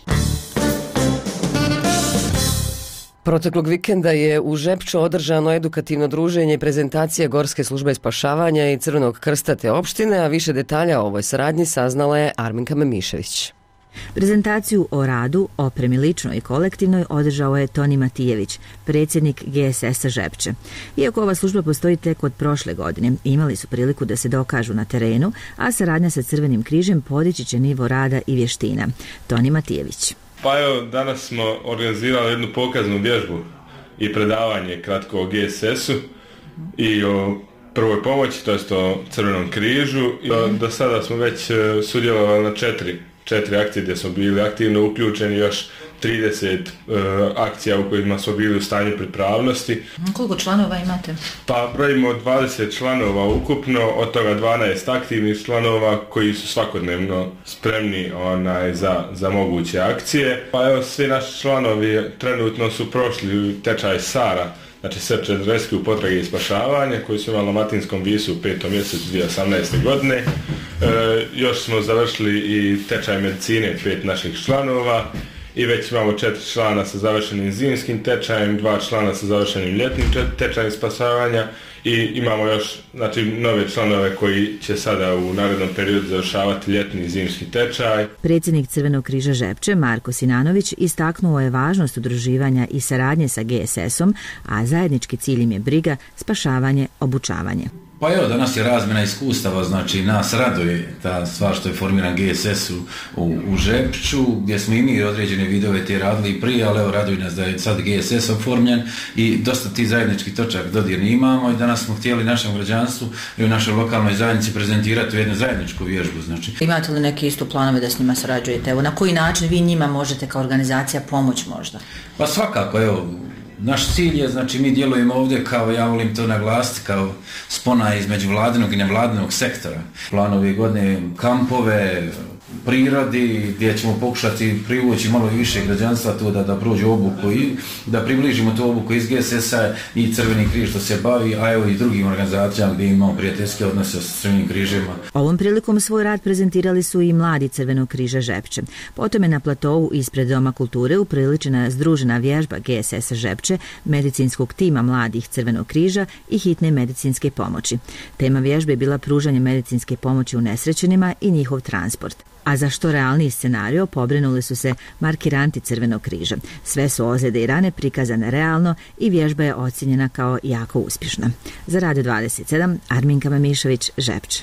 [SPEAKER 1] Proteklog vikenda je u Žepču održano edukativno druženje i prezentacija Gorske službe spašavanja i Crvenog krsta te opštine, a više detalja o ovoj saradnji saznala je Arminka Memišević.
[SPEAKER 27] Prezentaciju o radu, opremi ličnoj i kolektivnoj održao je Toni Matijević, predsjednik G S S-a Žepče. Iako ova služba postoji tek od prošle godine, imali su priliku da se dokažu na terenu, a saradnja sa Crvenim križem podići će nivo rada i vještina. Toni Matijević.
[SPEAKER 28] Pa evo, danas smo organizirali jednu pokaznu vježbu i predavanje kratko o G S S-u i o prvoj pomoći, to jest o Crvenom križu. I do, do sada smo već sudjelovali na četiri četiri akcije gdje smo bili aktivno uključeni, još trideset uh, akcija u kojima smo bili u stanju pripravnosti.
[SPEAKER 27] Koliko članova imate?
[SPEAKER 28] Pa brojimo dvadeset članova ukupno, od toga dvanaest aktivnih članova koji su svakodnevno spremni onaj, za, za moguće akcije. Pa evo, svi naši članovi trenutno su prošli tečaj SARA, znači Search and Rescue, potrage i spašavanje, koji su imali na Matinskom visu u petom mjesecu dvije tisuće osamnaeste. godine. E, još smo završili i tečaj medicine, pet naših članova, i već imamo četiri člana sa završenim zimskim tečajem, dva člana sa završenim ljetnim tečajem spašavanja i imamo još, znači, nove članove koji će sada u narednom periodu završavati ljetni i zimski tečaj.
[SPEAKER 27] Predsjednik Crvenog križa Žepče, Marko Sinanović, istaknuo je važnost udruživanja i saradnje sa G S S-om, a zajednički cilj im je briga, spašavanje, obučavanje.
[SPEAKER 3] Pa evo, danas je razmjena iskustava, znači nas raduje ta stvar što je formiran G S S u, u, u Žepču, gdje smo i mi određene vidove te radili i prije, ali evo raduje nas da je sad G S S oformljen i dosta ti zajednički točak dodirni imamo i danas smo htjeli našem građanstvu i u našoj lokalnoj zajednici prezentirati jednu zajedničku vježbu. Znači.
[SPEAKER 27] Imate li neke isto planove da s njima sarađujete? Evo, na koji način vi njima možete kao organizacija pomoć možda?
[SPEAKER 3] Pa svakako, evo, naš cilj je, znači mi djelujemo ovdje kao, ja volim to naglasiti, kao spona između vladinog i nevladinog sektora. Planovi godine kampove, prirodi, gdje ćemo pokušati privući malo više građanstva tu da, da prođu obuku i da približimo tu obuku iz G S S-a i Crveni križ što se bavi, a evo i drugim organizacijama gdje imamo prijateljske odnose s Crvenim križima.
[SPEAKER 27] Ovom prilikom svoj rad prezentirali su i mladi Crvenog križa Žepče. Potom je na platovu ispred Doma kulture upriličena združena vježba G S S Žepče, medicinskog tima mladih Crvenog križa i hitne medicinske pomoći. Tema vježbe je bila pružanje medicinske pomoći unesrećenima i njihov transport. A za što realniji scenario pobrinuli su se markiranti Crvenog križa. Sve su ozljede i rane prikazane realno i vježba je ocjenjena kao jako uspješna. Za Radio dvadeset sedam, Arminka Mamišović, Žepče.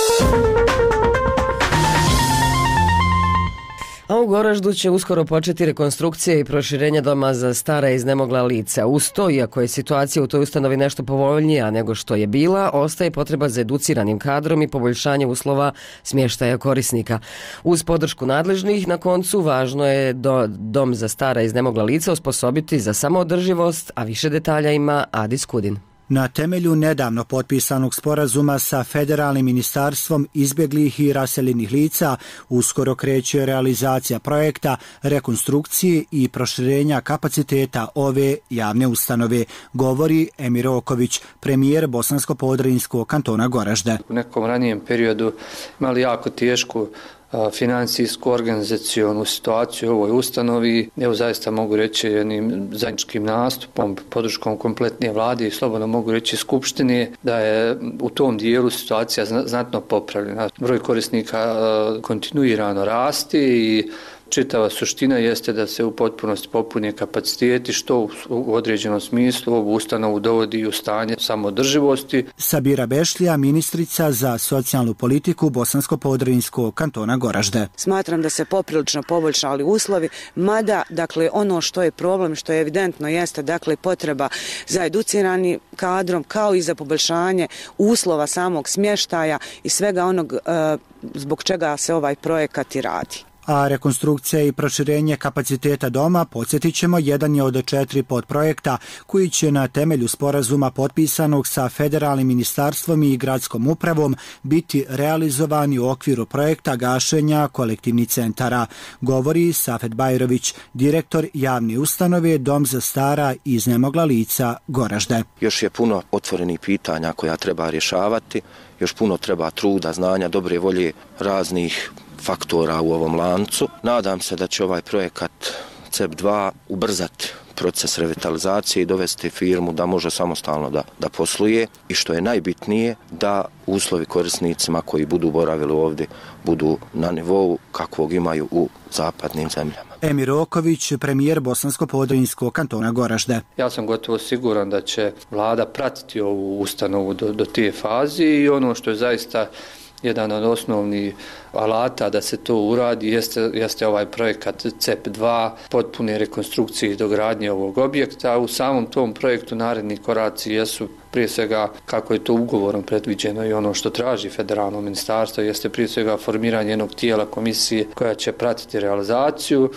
[SPEAKER 1] A u Goraždu će uskoro početi rekonstrukcija i proširenje doma za stara i iznemogla lica. Uz to, iako je situacija u toj ustanovi nešto povoljnija nego što je bila, ostaje potreba za educiranim kadrom i poboljšanje uslova smještaja korisnika. Uz podršku nadležnih, na koncu važno je do, dom za stara i iznemogla lica osposobiti za samoodrživost, a više detalja ima Adi Skudin.
[SPEAKER 4] Na temelju nedavno potpisanog sporazuma sa Federalnim ministarstvom izbjeglih i raseljenih lica uskoro kreće realizacija projekta rekonstrukcije i proširenja kapaciteta ove javne ustanove, govori Emir Oković, premijer Bosansko-Podrinjskog kantona Goražde.
[SPEAKER 5] U nekom ranijem periodu imali jako tešku financijsku organizacionu situaciju u ovoj ustanovi. Evo zaista mogu reći jednim zajedničkim nastupom, podrškom kompletnije vlade i slobodno mogu reći skupštine da je u tom dijelu situacija znatno popravljena. Broj korisnika kontinuirano raste i čitava suština jeste da se u potpunosti popune kapaciteti što u određenom smislu ovu ustanovu dovodi u stanje samoodrživosti.
[SPEAKER 4] Sabira Bešlija, ministrica za socijalnu politiku Bosansko-Podrinjskog kantona Goražde.
[SPEAKER 8] Smatram da se poprilično poboljšali uslovi, mada dakle ono što je problem, što je evidentno jeste dakle potreba za educirani kadrom kao i za poboljšanje uslova samog smještaja i svega onog e, zbog čega se ovaj projekat i radi.
[SPEAKER 4] A rekonstrukcija i proširenje kapaciteta doma, podsjetit ćemo, jedan je od četiri podprojekta koji će na temelju sporazuma potpisanog sa Federalnim ministarstvom i gradskom upravom biti realizovani u okviru projekta gašenja kolektivnih centara, govori Safet Bajrović, direktor javne ustanove Dom za stara i iznemogla lica Goražde.
[SPEAKER 11] Još je puno otvorenih pitanja koja treba rješavati, još puno treba truda, znanja, dobre volje raznih faktora u ovom lancu. Nadam se da će ovaj projekat C E P dva ubrzati proces revitalizacije i dovesti firmu da može samostalno da, da posluje i što je najbitnije da uslovi korisnicima koji budu boravili ovdje budu na nivou kakvog imaju u zapadnim zemljama.
[SPEAKER 4] Emir Oković, premijer Bosansko-Podrinjskog kantona Goražde.
[SPEAKER 5] Ja sam gotovo siguran da će vlada pratiti ovu ustanovu do, do te faze i ono što je zaista jedan od osnovnih alata da se to uradi jeste, jeste ovaj projekat C E P dva, potpune rekonstrukcije i dogradnje ovog objekta. U samom tom projektu naredni koraci jesu prije svega, kako je to ugovorom predviđeno i ono što traži federalno ministarstvo, jeste prije svega formiranje jednog tijela komisije koja će pratiti realizaciju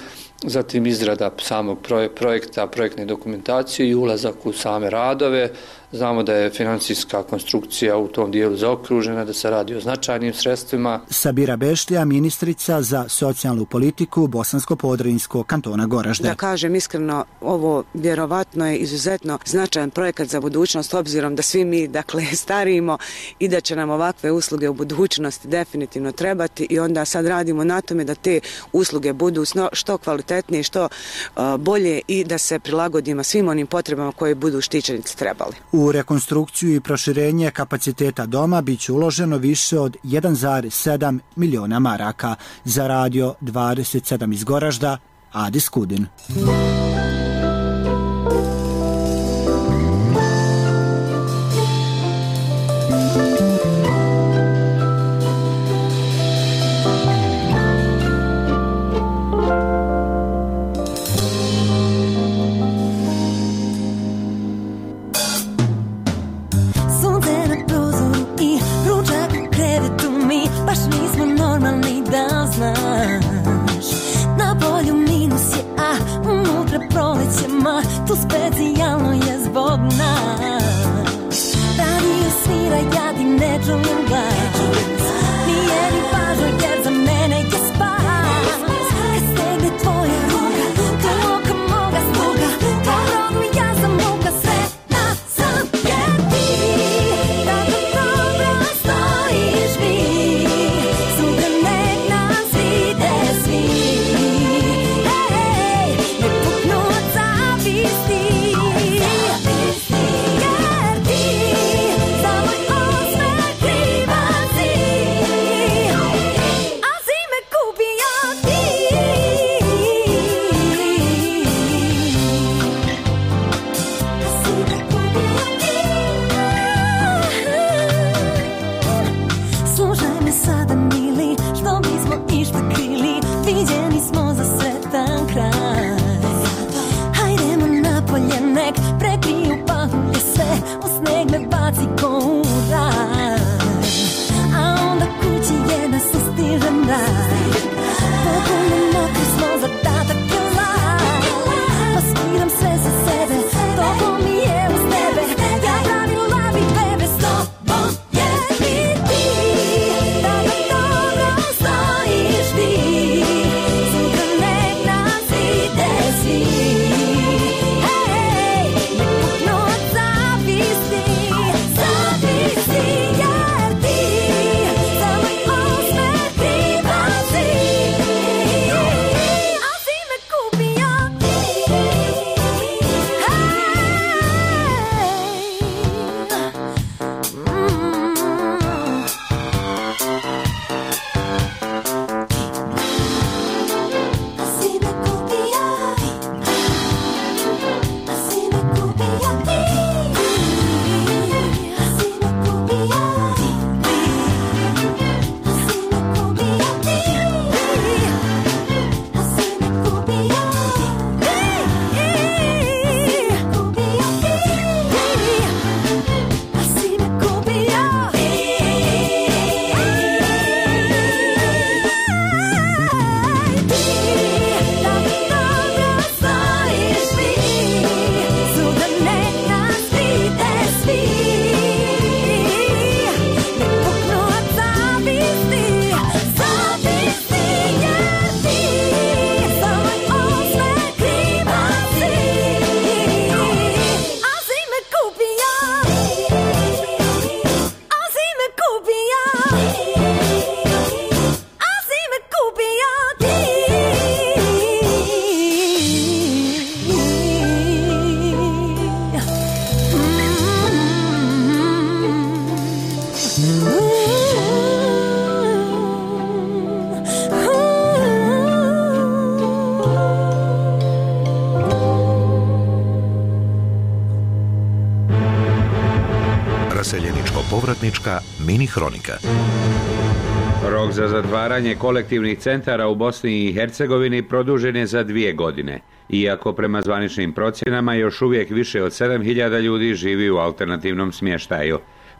[SPEAKER 5] zatim izrada samog projekta, projektne dokumentacije i ulazak u same radove. Znamo da je financijska konstrukcija u tom dijelu zaokružena, da se radi o značajnim sredstvima.
[SPEAKER 4] Sabira Bešlija, ministrica za socijalnu politiku Bosansko-Podrinjskog kantona Goražde.
[SPEAKER 8] Da kažem iskreno, ovo vjerovatno je izuzetno značajan projekat za budućnost, obzirom da svi mi dakle starimo i da će nam ovakve usluge u budućnosti definitivno trebati i onda sad radimo na tome da te usluge budu što kvalitetnije, što bolje i da se prilagodimo svim onim potrebama koje budu štićenici trebali.
[SPEAKER 4] U rekonstrukciju i proširenje kapaciteta doma biće uloženo više od jedan zarez sedam miliona maraka. Za radio dvadeset sedam iz Goražda, Adis Kudin.
[SPEAKER 12] Tu specijalno je zbog nas. Radio svira, ja ti ne čujem glas. Nije ni važno jer za mene je spas. Kad stegne tvoja ruka, to oka moga sluga. Dobro mi ja sam muka, sretna sam jer ti tako dobro stojiš vi. Sutra nek nas vide svi. Ej, ne puknu od zavisti.
[SPEAKER 2] Raseljeničko-povratnička mini hronika.
[SPEAKER 13] Rok za zatvaranje kolektivnih centara u Bosni i Hercegovini produžen je za dvije godine. Iako prema zvaničnim procjenama još uvijek više od sedam hiljada ljudi živi u alternativnom smještaju.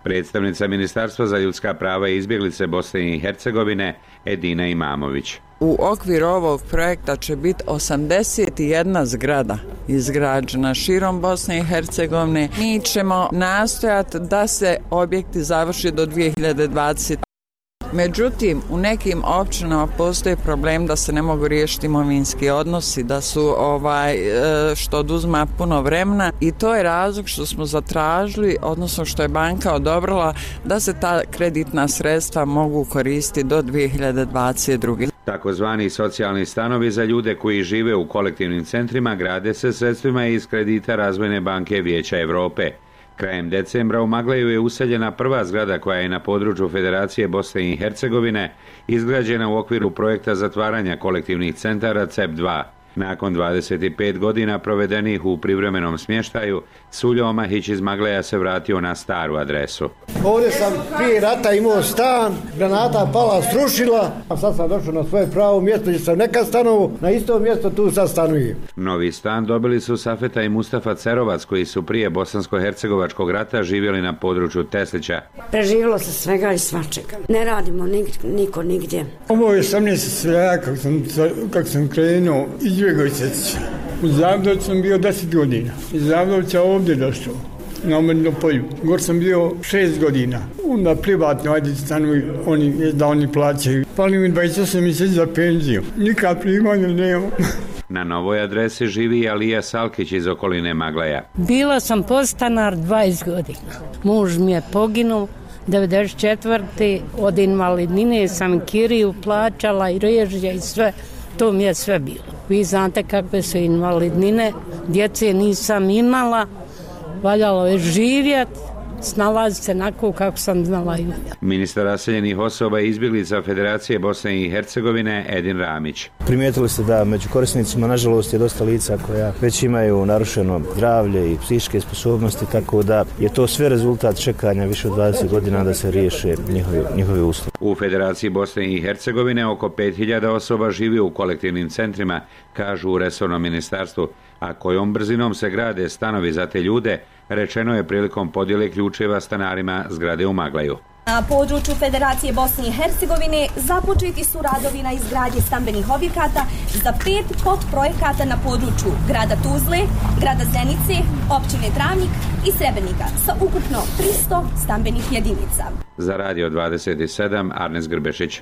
[SPEAKER 13] Predstavnica Ministarstva za ljudska prava i izbjeglice Bosne i Hercegovine Edina Imamović.
[SPEAKER 14] U okviru ovog projekta će biti osamdeset jedna zgrada izgrađena širom Bosne i Hercegovine. Mi ćemo nastojati da se objekti završi do dvije hiljade dvadesete. Međutim, u nekim općinama postoji problem da se ne mogu riješiti imovinski odnosi, da su ovaj što oduzma puno vremena i to je razlog što smo zatražili, odnosno što je banka odobrila da se ta kreditna sredstva mogu koristiti do dvije hiljade dvadeset druge.
[SPEAKER 13] Takozvani socijalni stanovi za ljude koji žive u kolektivnim centrima grade se sredstvima iz kredita Razvojne banke Vijeća Europe. Krajem decembra u Magleju je useljena prva zgrada koja je na području Federacije Bosne i Hercegovine izgrađena u okviru projekta zatvaranja kolektivnih centara C E P dva. Nakon dvadeset pet godina provedenih u privremenom smještaju, Suljo Omahić iz Magleja se vratio na staru adresu.
[SPEAKER 16] Ovdje sam prije rata imao stan, granata pala, srušila, a sad sam došao na svoje pravo mjesto gdje sam nekad stanovao, na isto mjesto tu sad stanujem.
[SPEAKER 13] Novi stan dobili su Safeta i Mustafa Cerovac koji su prije bosansko-hercegovačkog rata živjeli na području Teslića.
[SPEAKER 17] Preživjelo se svega i svačega. Ne radimo nig, niko nigdje.
[SPEAKER 18] Ovo je sam mjesec svega kako sam, kak sam krenuo iz Dvjegovice. U Zavdovcu sam bio deset godina. Iz Zavdovca ovdje došao. Na Omerno polju. Gor sam bio šest godina. Onda privatno, ajde stanovi, oni, da oni plaćaju. Pali mi dvadeset osam mjeseci za penziju. Nikad primanja nema.
[SPEAKER 13] Na novoj adresi živi Alija Salkić iz okoline Magleja.
[SPEAKER 19] Bila sam podstanar dvadeset godina. Muž mi je poginuo. devedeset četvrte od invalidnine sam kiriju plaćala i režije i sve. To mi je sve bilo. Vi znate kakve su invalidnine, djece nisam imala, valjalo je živjeti, snalaziti se onako kako sam znala i uvijek.
[SPEAKER 13] Ministar raseljenih osoba i izbjeglica Federacije Bosne i Hercegovine Edin Ramić.
[SPEAKER 20] Primijetili ste da među korisnicima nažalost je dosta lica koja već imaju narušeno zdravlje i psihičke sposobnosti, tako da je to sve rezultat čekanja više od dvadeset godina da se riješe njihovi, njihovi uslovi.
[SPEAKER 13] U Federaciji Bosne i Hercegovine oko pet hiljada osoba živi u kolektivnim centrima, kažu u resornom ministarstvu, a kojom brzinom se grade stanovi za te ljude, rečeno je prilikom podjele ključeva stanarima zgrade u Magleju.
[SPEAKER 21] Na području Federacije Bosne i Hercegovine započeti su radovi na izgradnji stambenih objekata za pet podprojekata na području grada Tuzle, grada Zenice, općine Travnik i Srebrenika sa ukupno tristo stambenih jedinica.
[SPEAKER 13] Za Radio dvadeset sedam Arnes Grbešić.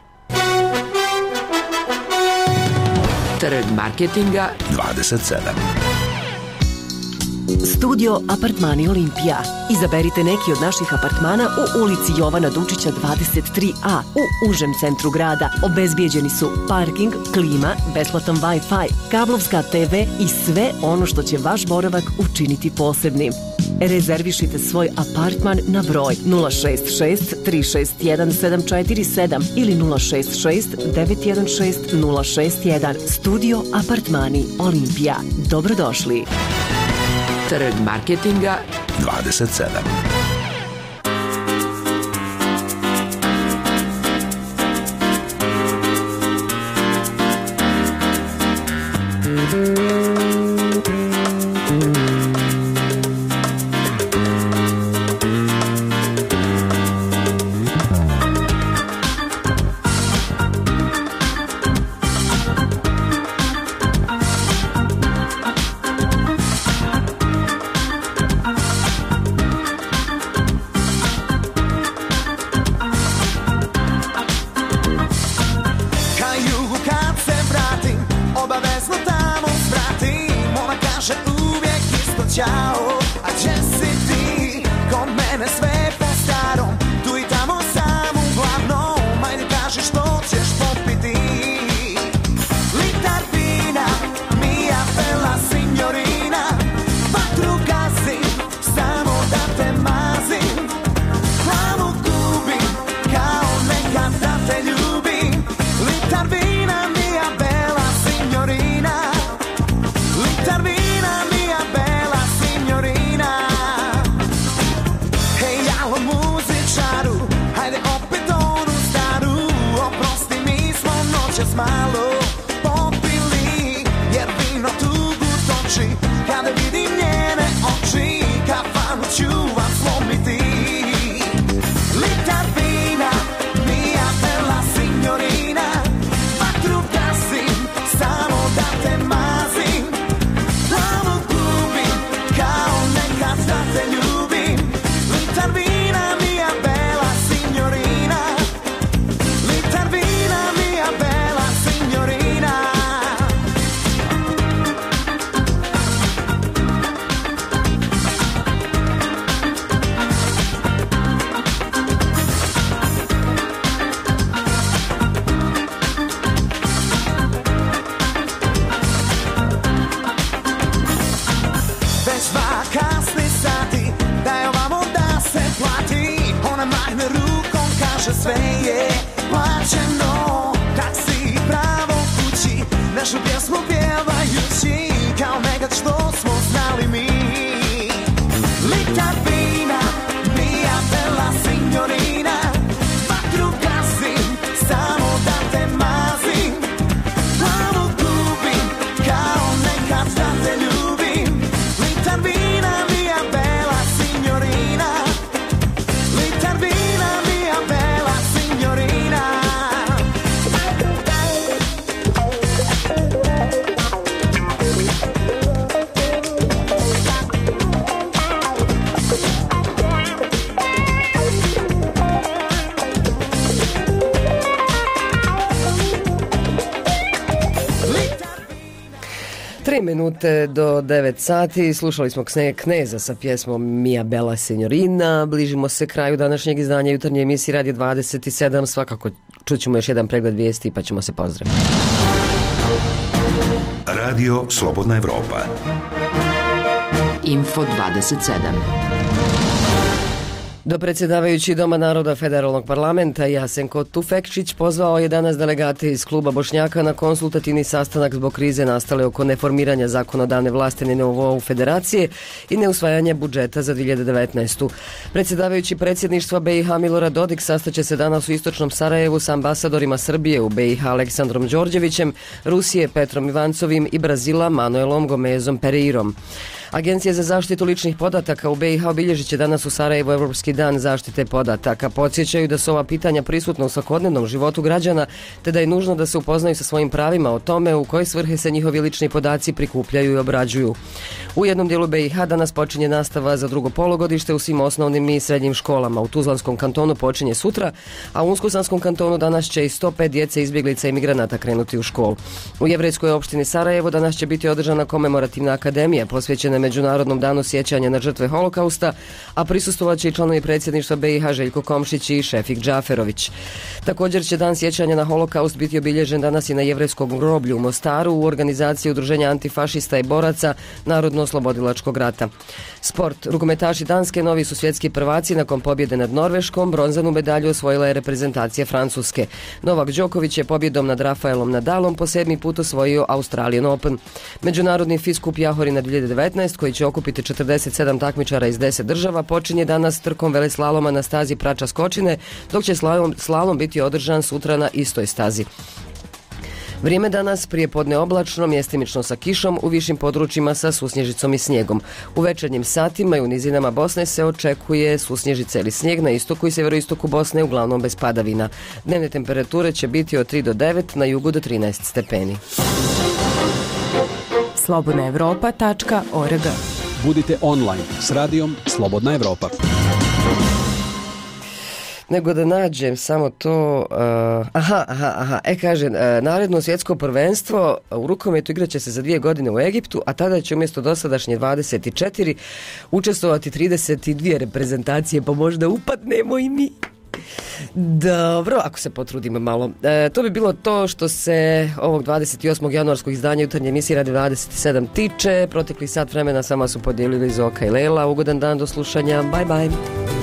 [SPEAKER 15] Trg marketinga
[SPEAKER 2] dvadeset sedam.
[SPEAKER 22] Studio Apartmani Olimpija. Izaberite neki od naših apartmana u ulici Jovana Dučića dvadeset tri a u užem centru grada. Obezbijeđeni su parking, klima, besplatan Wi-Fi, kablovska te ve i sve ono što će vaš boravak učiniti posebnim. Rezervišite svoj apartman na broj nula šest šest tri šest jedan sedam četiri sedam ili nula šest šest devet jedan šest nula šest jedan. Studio Apartmani Olimpija. Dobrodošli.
[SPEAKER 15] Trg marketinga
[SPEAKER 2] dvadeset sedam.
[SPEAKER 6] više sve je plaćeno. Taksi pravo kući, našu pjesmu pjevajući, kao nekad što smo znali mi. Litar vina, mia bella signorina, vatru gasim, samo da te mazim. Glavu gubim, kao nekad da te ljubim. Litar vina, mia bella signorina, litar vina, mia bella signorina.
[SPEAKER 1] Tri minute do devet sati, slušali smo Kneza sa pjesmom Mia Bella Signorina. Bližimo se kraju današnjeg izdanja jutarnje emisije Radio dvadeset sedam. Svakako čućemo još jedan pregled vijesti pa ćemo se pozdraviti.
[SPEAKER 2] Radio Slobodna Evropa.
[SPEAKER 15] Info dvadeset sedam.
[SPEAKER 1] Dopredsjedavajući Doma naroda Federalnog parlamenta Jasenko Tufekčić pozvao je danas delegate iz kluba Bošnjaka na konsultativni sastanak zbog krize nastale oko neformiranja zakonodavne vlasti na nivou federacije i neusvajanja budžeta za dvije hiljade devetnaestu. Predsjedavajući predsjedništva B i H Milorad Dodik sastaće se danas u istočnom Sarajevu sa ambasadorima Srbije u B i H Aleksandrom Đorđevićem, Rusije Petrom Ivancovim i Brazila Manuelom Gomezom Pereirom. Agencija za zaštitu ličnih podataka u B i H obilježit će danas u Sarajevu Evropski dan zaštite podataka. Podsjećaju da su ova pitanja prisutna u svakodnevnom životu građana, te da je nužno da se upoznaju sa svojim pravima o tome u koje svrhe se njihovi lični podaci prikupljaju i obrađuju. U jednom dijelu B i H danas počinje nastava za drugo polugodište u svim osnovnim i srednjim školama. U Tuzlanskom kantonu počinje sutra, a u Unskosanskom kantonu danas će i sto pet djece izbjeglica i migranata krenuti u školu. U jevrejskoj opštini Sarajevo danas će biti održana komemorativna akademija posvećena Međunarodnom danu sjećanja na žrtve holokausta, a prisustvovaće i članovi predsjedništva B i H Željko Komšić i Šefik Džaferović. Također će dan sjećanja na holokaust biti obilježen danas i na jevrejskom groblju u Mostaru u organizaciji Udruženja antifašista i boraca Narodno-oslobodilačkog rata. Sport. Rukometaši Danske novi su svjetski prvaci nakon pobjede nad Norveškom. Bronzanu medalju osvojila je reprezentacija Francuske. Novak Đoković je pobjedom nad Rafaelom Nadalom po sedmi put osvojio Australian Open. Međunarodni fiskup Jahorina dvije hiljade devetnaest koji će okupiti četrdeset sedam takmičara iz deset država počinje danas trkom veleslaloma na stazi Prača Skočine, dok će slalom, slalom biti održan sutra na istoj stazi. Vrijeme danas prije podne oblačno, mjestimično sa kišom, u višim područjima sa susnježicom i snijegom. U večernjim satima i u nizinama Bosne se očekuje susnježica ili snijeg, na istoku i sjeveroistoku Bosne uglavnom bez padavina. Dnevne temperature će biti od tri do devet, na jugu do trinaest stepeni.
[SPEAKER 22] slobodna evropa tačka org.
[SPEAKER 7] Budite online s radijom Slobodna Evropa.
[SPEAKER 1] Nego da nađem samo to, uh, aha, aha, aha, e kaže, uh, naredno svjetsko prvenstvo u rukometu igraće se za dvije godine u Egiptu, a tada će umjesto dosadašnje dvadeset četiri učestvovati trideset dvije reprezentacije, pa možda upadnemo i mi. Dobro, ako se potrudimo malo. E, to bi bilo to što se ovog dvadeset osmog januarskog izdanja jutarnje emisije Radio dvadeset sedam tiče. Protekli sat vremena sama su podijelili Zoka i Lela. Ugodan dan, do slušanja. Bye bye.